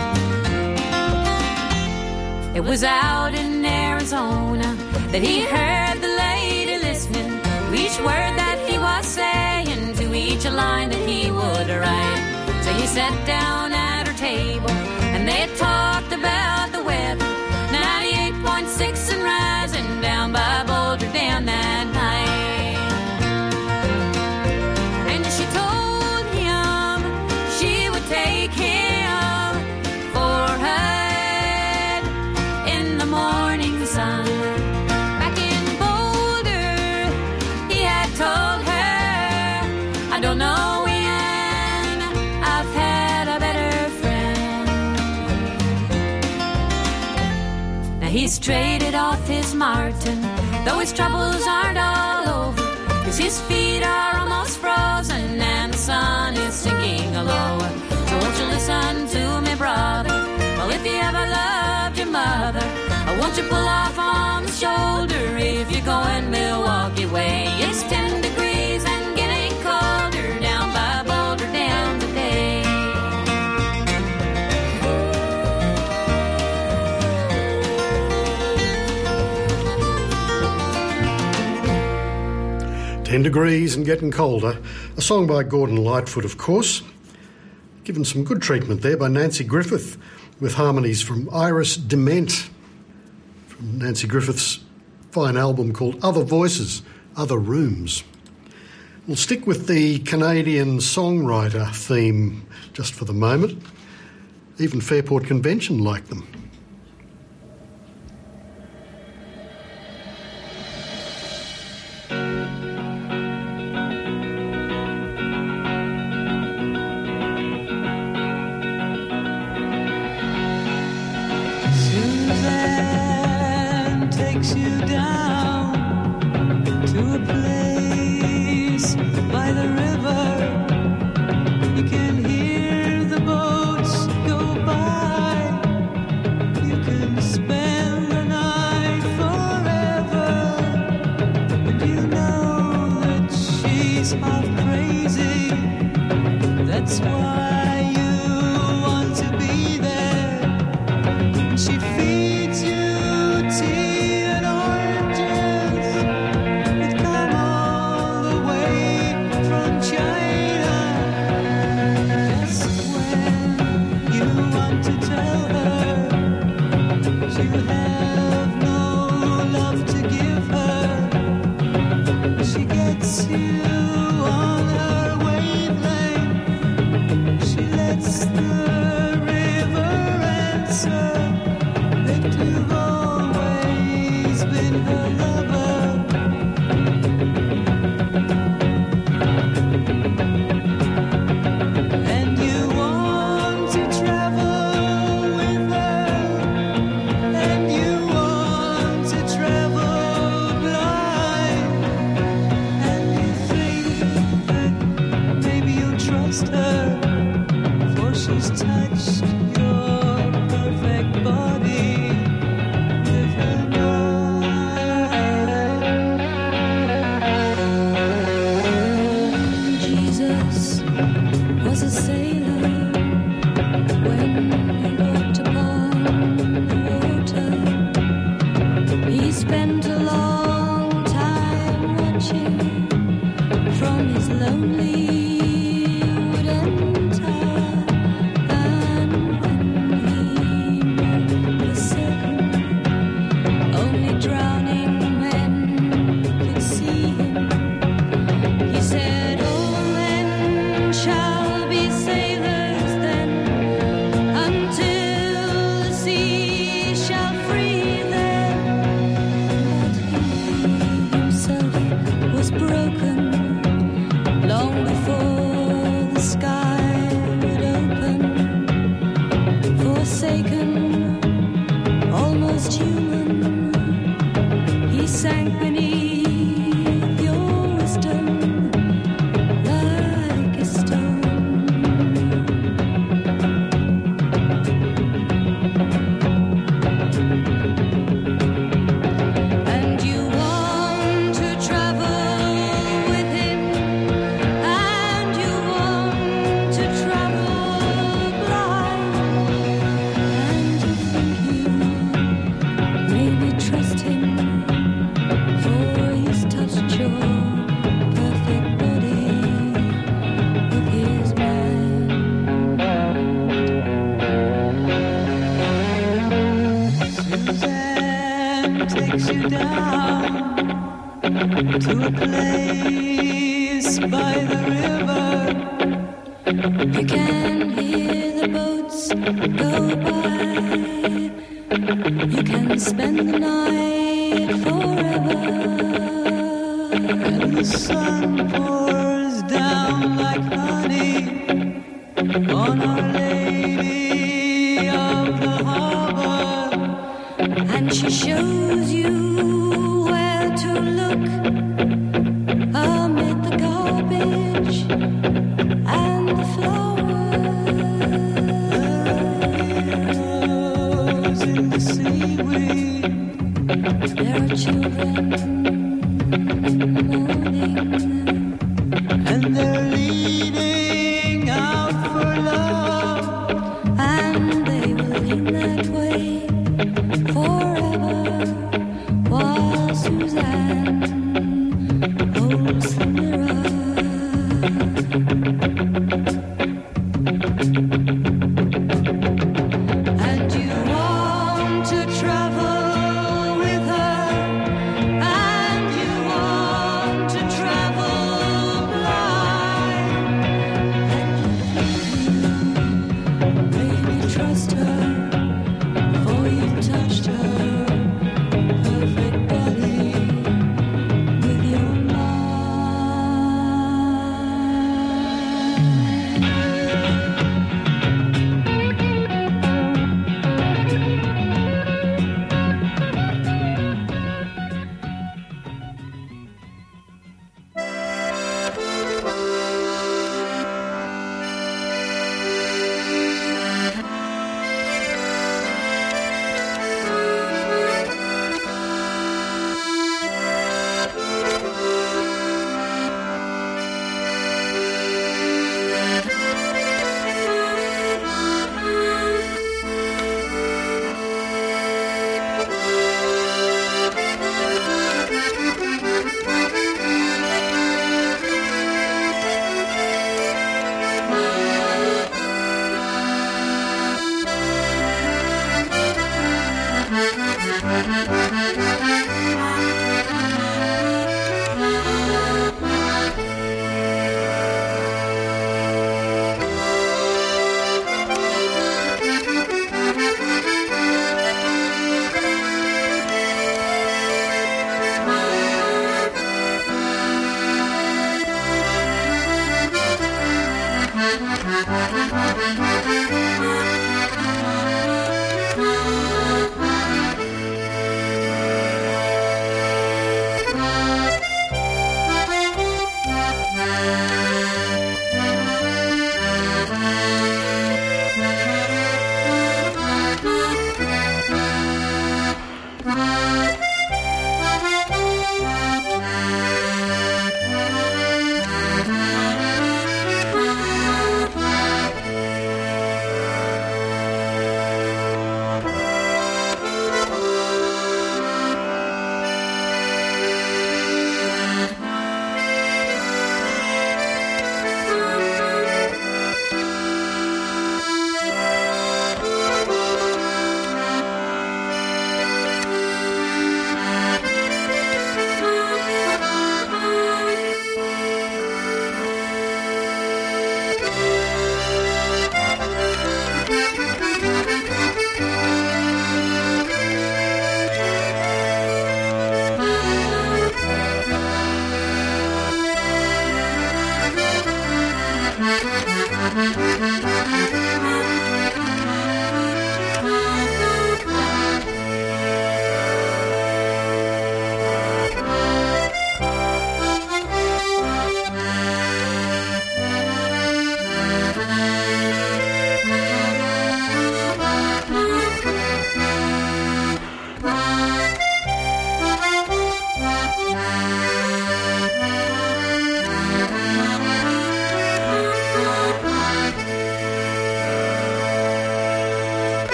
It was out in Arizona that he heard the lady listening to each word that he was saying, to each line that he would write. So he sat down at her table and they talked about the weather, 98.6 and rising down by Boulder Dam that night. And she told him she would take him for a ride in the morning sun. Back in Boulder, he had told her, I don't know when I've had a better friend. Now he's traded off his Martin, though his troubles aren't all over, 'cause his feet are almost frozen and the sun is sinking lower. So won't you listen to me, brother? Well, if you ever loved your mother, won't you pull off on the shoulder if you're going Milwaukee way? It's 10 degrees and getting colder down by Boulder Dam today. 10 degrees and getting colder. A song by Gordon Lightfoot, of course. Given some good treatment there by Nancy Griffith, with harmonies from Iris Dement, from Nancy Griffith's fine album called Other Voices, Other Rooms. We'll stick with the Canadian songwriter theme just for the moment. Even Fairport Convention liked them. She feeds you tea and oranges. takes you down to a place by the river. You can hear the boats go by. You can spend the night forever. And the sun pours down like honey on Our Lady of the Harbor. And she shows you where to look amid the garbage and the flowers in the seaweed. There are children in the morning, and they're leading out for love, and they will lean that way forever, while Suzanne holds the mirror. And you want to travel with her, and you want to travel blind, and you really trust her, for you've touched her perfect body with your mind.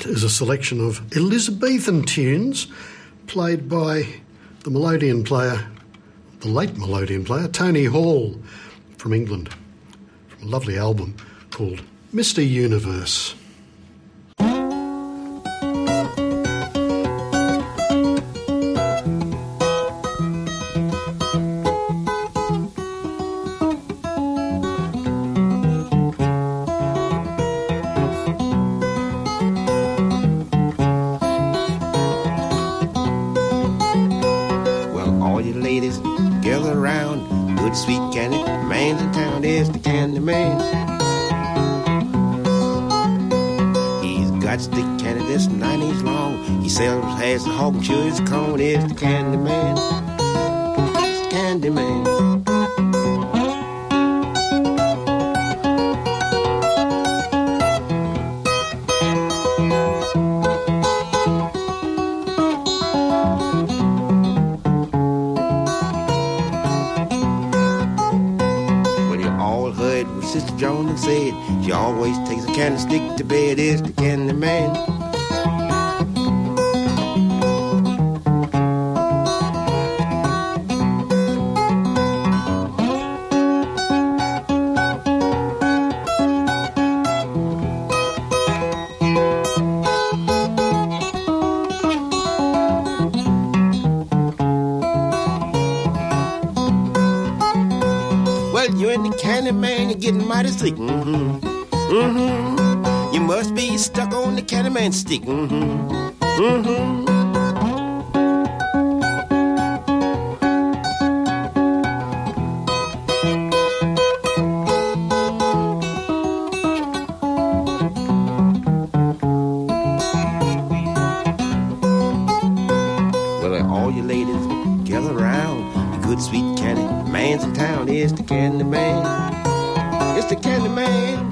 That is a selection of Elizabethan tunes played by the melodeon player, the late melodeon player, Tony Hall from England, from a lovely album called Mr. Universe. Has the hog and chew his corn, is the candy man. It's the candy man. Well, you all heard what Sister Joan said. She always takes a candlestick to bed, is the candy man. Getting mighty thick, You must be stuck on the Candyman stick, Well, all you ladies gather around. The good sweet candy man's in town is the Candy Man. It's the Candy Man.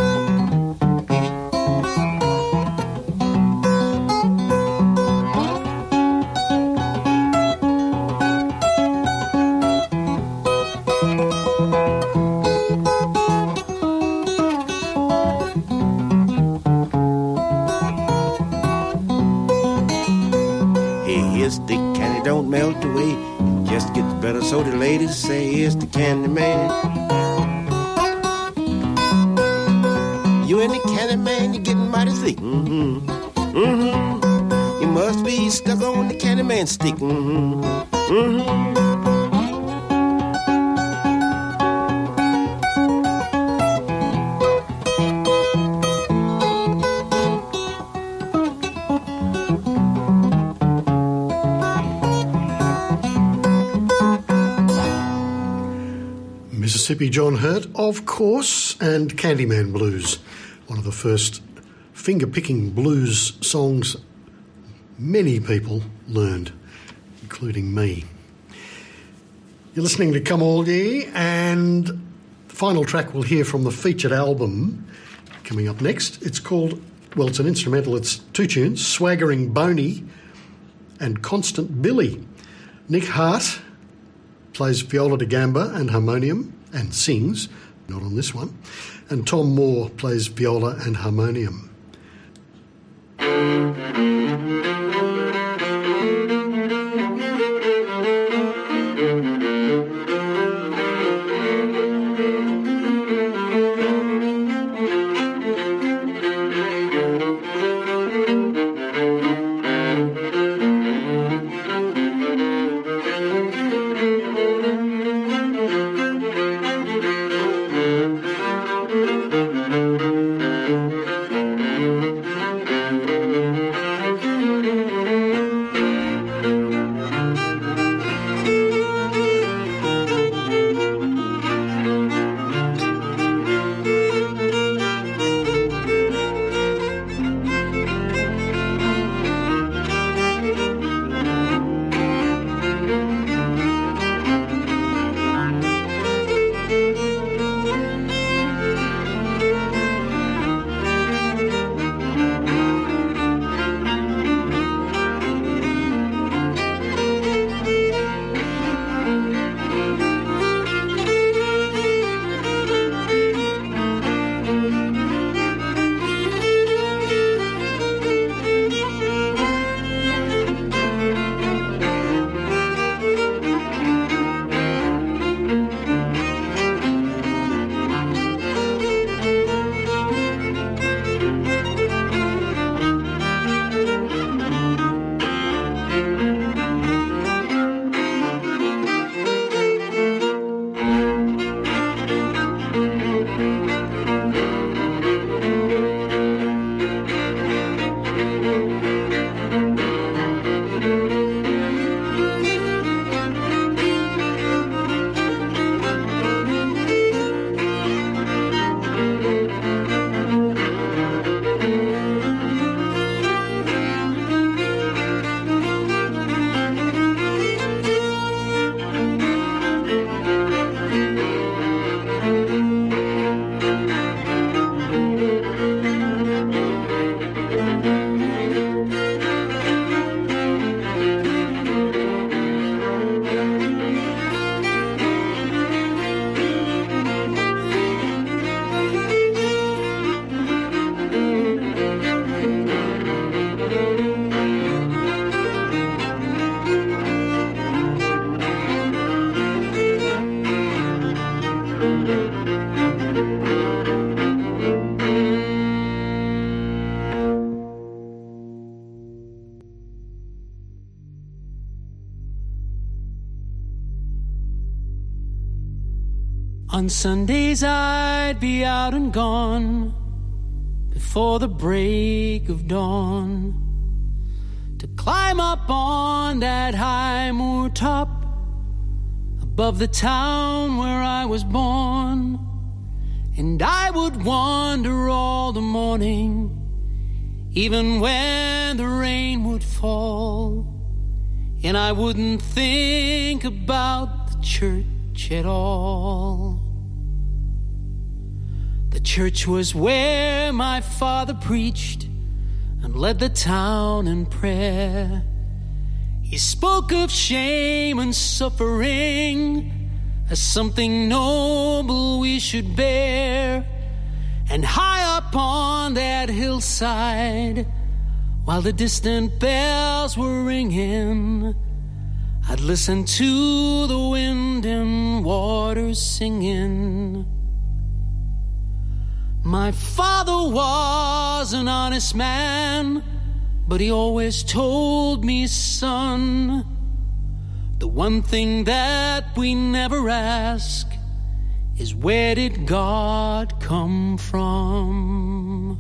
Hey, here's the candy, don't melt away. It just gets better, so the ladies say it's the Candy Man. You and the Candy Man, you're getting mighty thick. You must be stuck on the Candy Man stick. Mississippi John Hurt, of course, and Candyman Blues, one of the first finger-picking blues songs many people learned, including me. You're listening to Come All Ye, and the final track we'll hear from the featured album coming up next. It's called, well, it's an instrumental, it's two tunes, Swaggering Boney and Constant Billy. Nick Hart plays viola da gamba and harmonium and sings, not on this one, and Tom Moore plays viola and harmonium. On Sundays I'd be out and gone before the break of dawn to climb up on that high moor top above the town where I was born. And I would wander all the morning, even when the rain would fall, and I wouldn't think about the church at all. The church was where my father preached and led the town in prayer. He spoke of shame and suffering as something noble we should bear. And high up on that hillside, while the distant bells were ringing, I'd listen to the wind and water singing. My father was an honest man, but he always told me, son, the one thing that we never ask is where did God come from?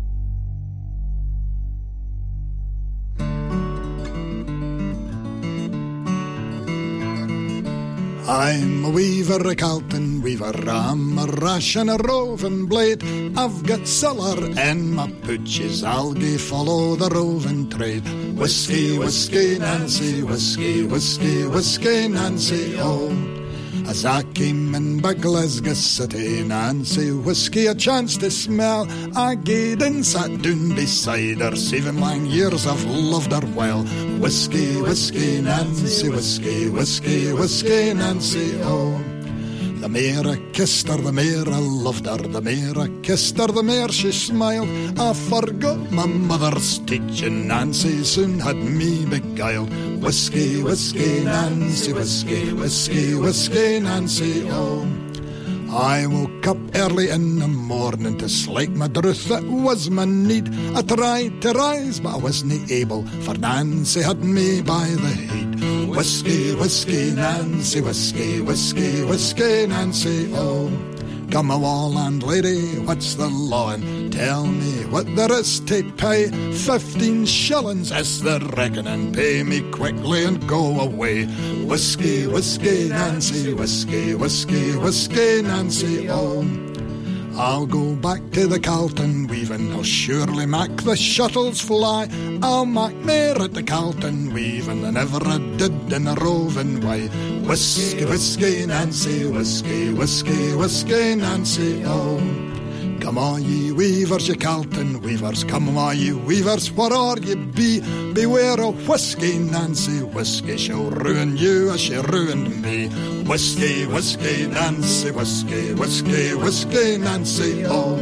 I'm a weaver, a Calton weaver, I'm a rash and a roving blade. I've got cellar and my pooches, I'll go follow the roving trade. Whiskey, whiskey, Nancy, whiskey, whiskey, whiskey, Nancy, oh. As I came in by Glasgow City, Nancy whiskey a chance to smell. I gaed and sat down beside her, 7 long years I've loved her well. Whiskey, whiskey, Nancy, whiskey, whiskey, whiskey, Nancy, oh. The mair I kissed her, the mair I loved her, the mair I kissed her, the mair she smiled. I forgot my mother's teaching, Nancy soon had me beguiled. Whiskey, whiskey, Nancy, whiskey, whiskey, whiskey, Nancy, oh. I woke up early in the morning to slake my drouth, that was my need. I tried to rise, but I wasn't able, for Nancy had me by the head. Whiskey, whiskey, Nancy, whiskey, whiskey, whiskey, Nancy, oh. Come awa, landlady, what's the law? And tell me what there is to pay. 15 shillings is the reckoning, pay me quickly and go away. Whiskey, whiskey, Nancy, whiskey, whiskey, whiskey, Nancy, oh. I'll go back to the Calton weaving, I'll surely make the shuttles fly. I'll make more at the Calton weaving than ever I did in a roving way. Whiskey, whiskey, Nancy, whiskey, whiskey, whiskey, Nancy, oh. Come on, ye weavers, ye Calton weavers, come on, ye weavers, whate'er ye be, beware of whiskey, Nancy, whiskey shall ruin you as she ruined me. Whiskey, whiskey, Nancy, whiskey, whiskey, whiskey, Nancy, oh.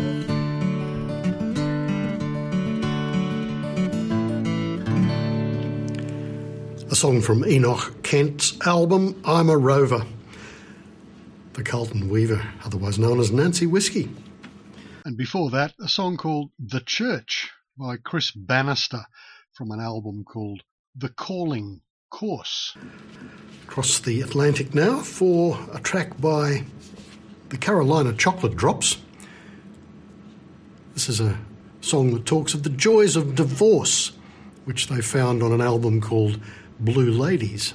A song from Enoch Kent's album, I'm a Rover. The Calton Weaver, otherwise known as Nancy Whiskey. And before that, a song called The Church by Chris Bannister from an album called The Calling Course. Across the Atlantic now for a track by the Carolina Chocolate Drops. This is a song that talks of the joys of divorce, which they found on an album called Blue Ladies.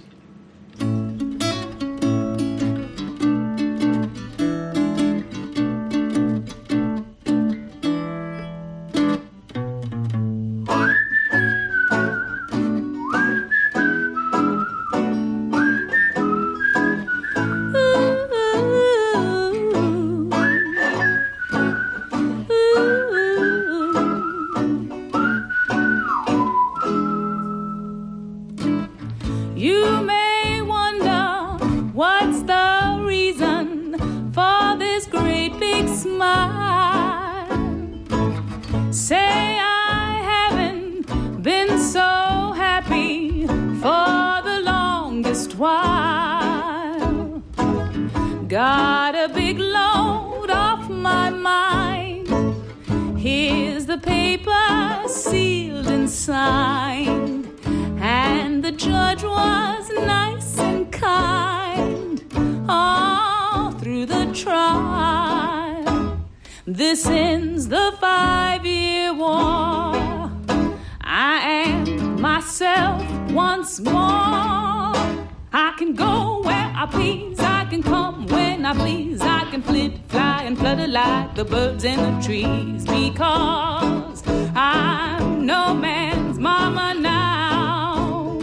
Got a big load off my mind. Here's the paper sealed and signed, and the judge was nice and kind all through the trial. This ends the 5-year war. I am myself once more. I can go where I please, I can come when I please, I can flit, fly and flutter like the birds in the trees, because I'm no man's mama now.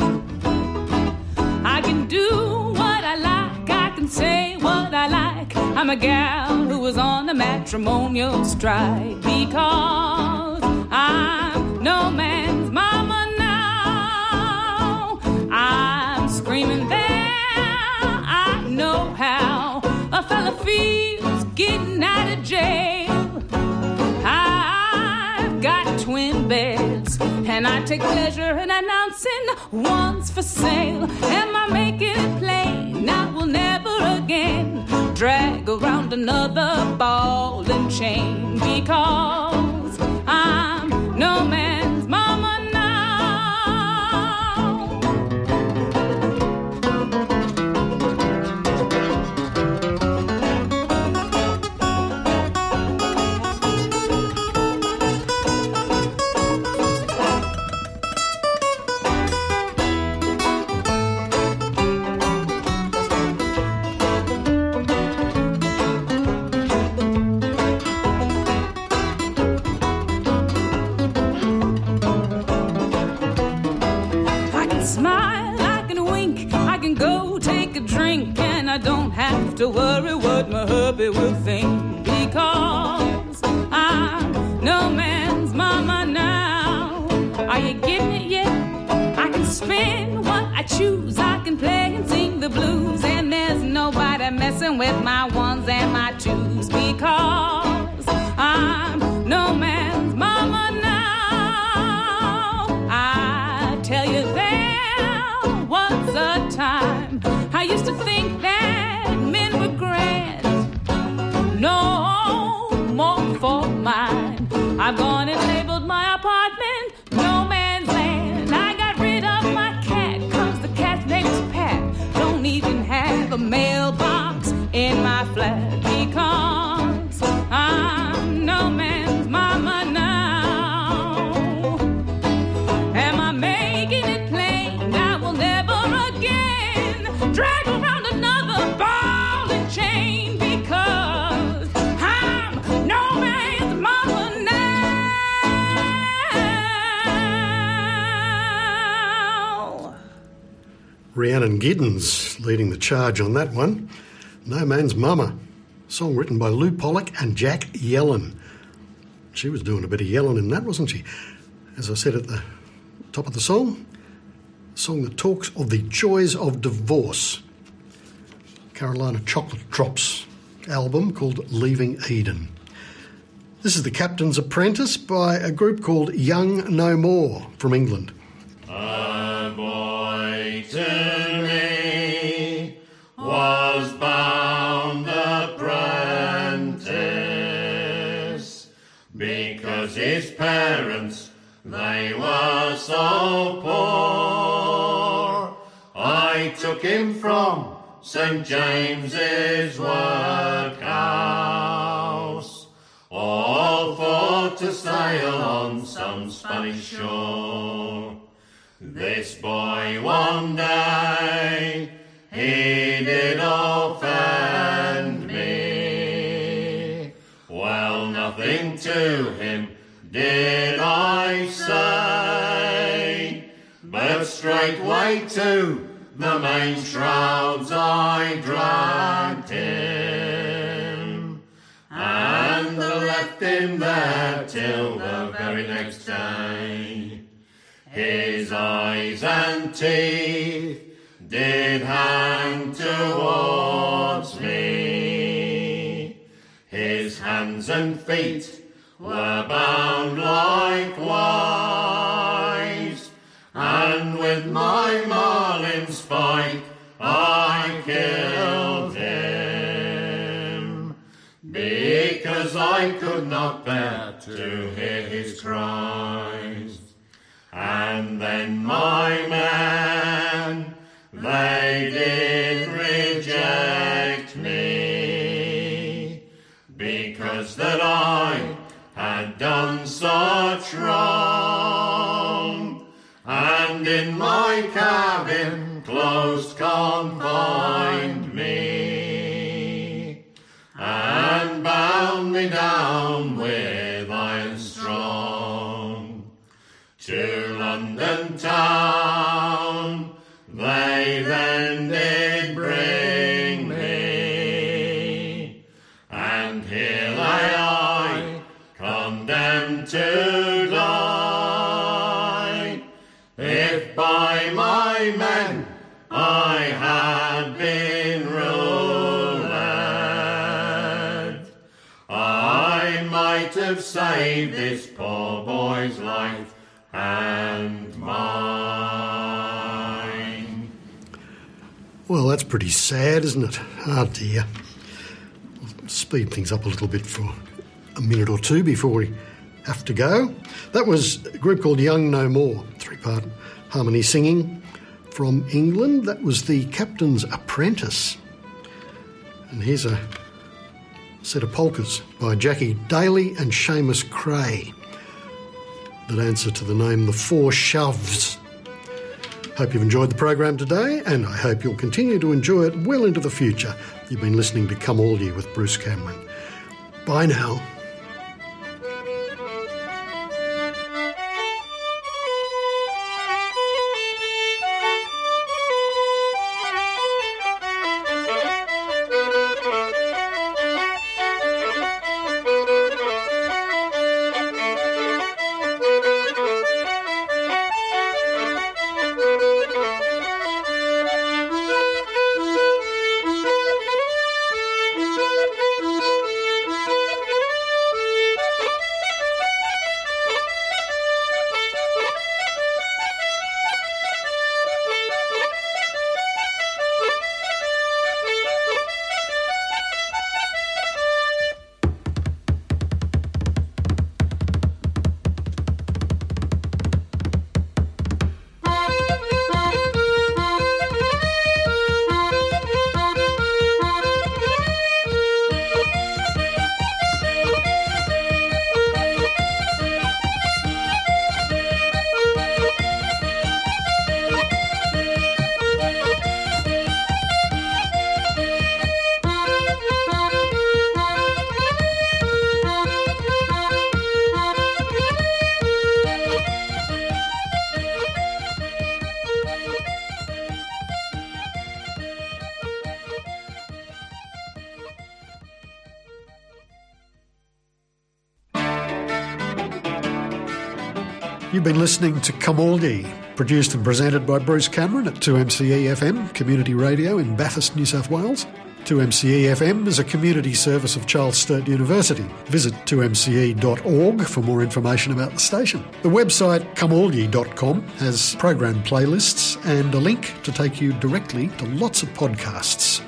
I can do what I like, I can say what I like. I'm a gal who was on a matrimonial strike, because I'm no man's mama now. I'm screaming there, I know how a fella feels getting out of jail. I've got twin beds, and I take pleasure in announcing one's for sale. Am I making it plain? I will never again drag around another ball and chain, because I'm no man's mama now. I don't have to worry what my hubby will think, because I'm no man's mama now. Are you getting it yet? I can spin what I choose, I can play and sing the blues, and there's nobody messing with my ones and my twos, because I'm no man's mama now. I tell you, there was a time I used to think that men were grand, no more for mine. I've gone and labeled my apartment no man's land. I got rid of my cat, cause the cat's name is Pat. Don't even have a mailbox in my flat, because I'm no man's mama now. Am I making it plain? I will never again drag around another ball and chain, because I'm no man's mama now. Rhiannon Giddens leading the charge on that one. No Man's Mama, song written by Lou Pollock and Jack Yellen. She was doing a bit of yelling in that, wasn't she? As I said at the top of the song, a song that talks of the joys of divorce. Carolina Chocolate Drops album called Leaving Eden. This is The Captain's Apprentice by a group called Young No More from England. A boy to me was bound apprentice, because his parents, they were so poor. I took him from St. James's workhouse, all for to sail on some Spanish shore. This boy one day, he did offend me. Well, nothing to him did I say, but straightway to the main shrouds I dragged him, and left him there till the very next day. His eyes and teeth did hang towards me, his hands and feet were bound likewise, and with my marlin spike I killed him, because I could not bear to hear his cries. And then my men, they did reject me, because that I had done such wrong, and in my cabin close confined me, and bound me down with iron strong. To London town they then did bring me, and here lay I, condemned to die. If by my men I had been ruled, I might have saved this poor boy's life and mine. Well, that's pretty sad, isn't it? Oh dear. I'll speed things up a little bit for a minute or two before we have to go. That was a group called Young No More, 3-part harmony singing from England. That was the Captain's Apprentice. And here's a set of polkas by Jackie Daly and Seamus Cray that answer to the name The Four Shoves. Hope you've enjoyed the program today, and I hope you'll continue to enjoy it well into the future. You've been listening to Come All Ye with Bruce Cameron. Bye now. You've been listening to Come All Ye, produced and presented by Bruce Cameron at 2MCE FM, community radio in Bathurst, New South Wales. 2MCE FM is a community service of Charles Sturt University. Visit 2mce.org for more information about the station. The website comeallye.com has program playlists and a link to take you directly to lots of podcasts.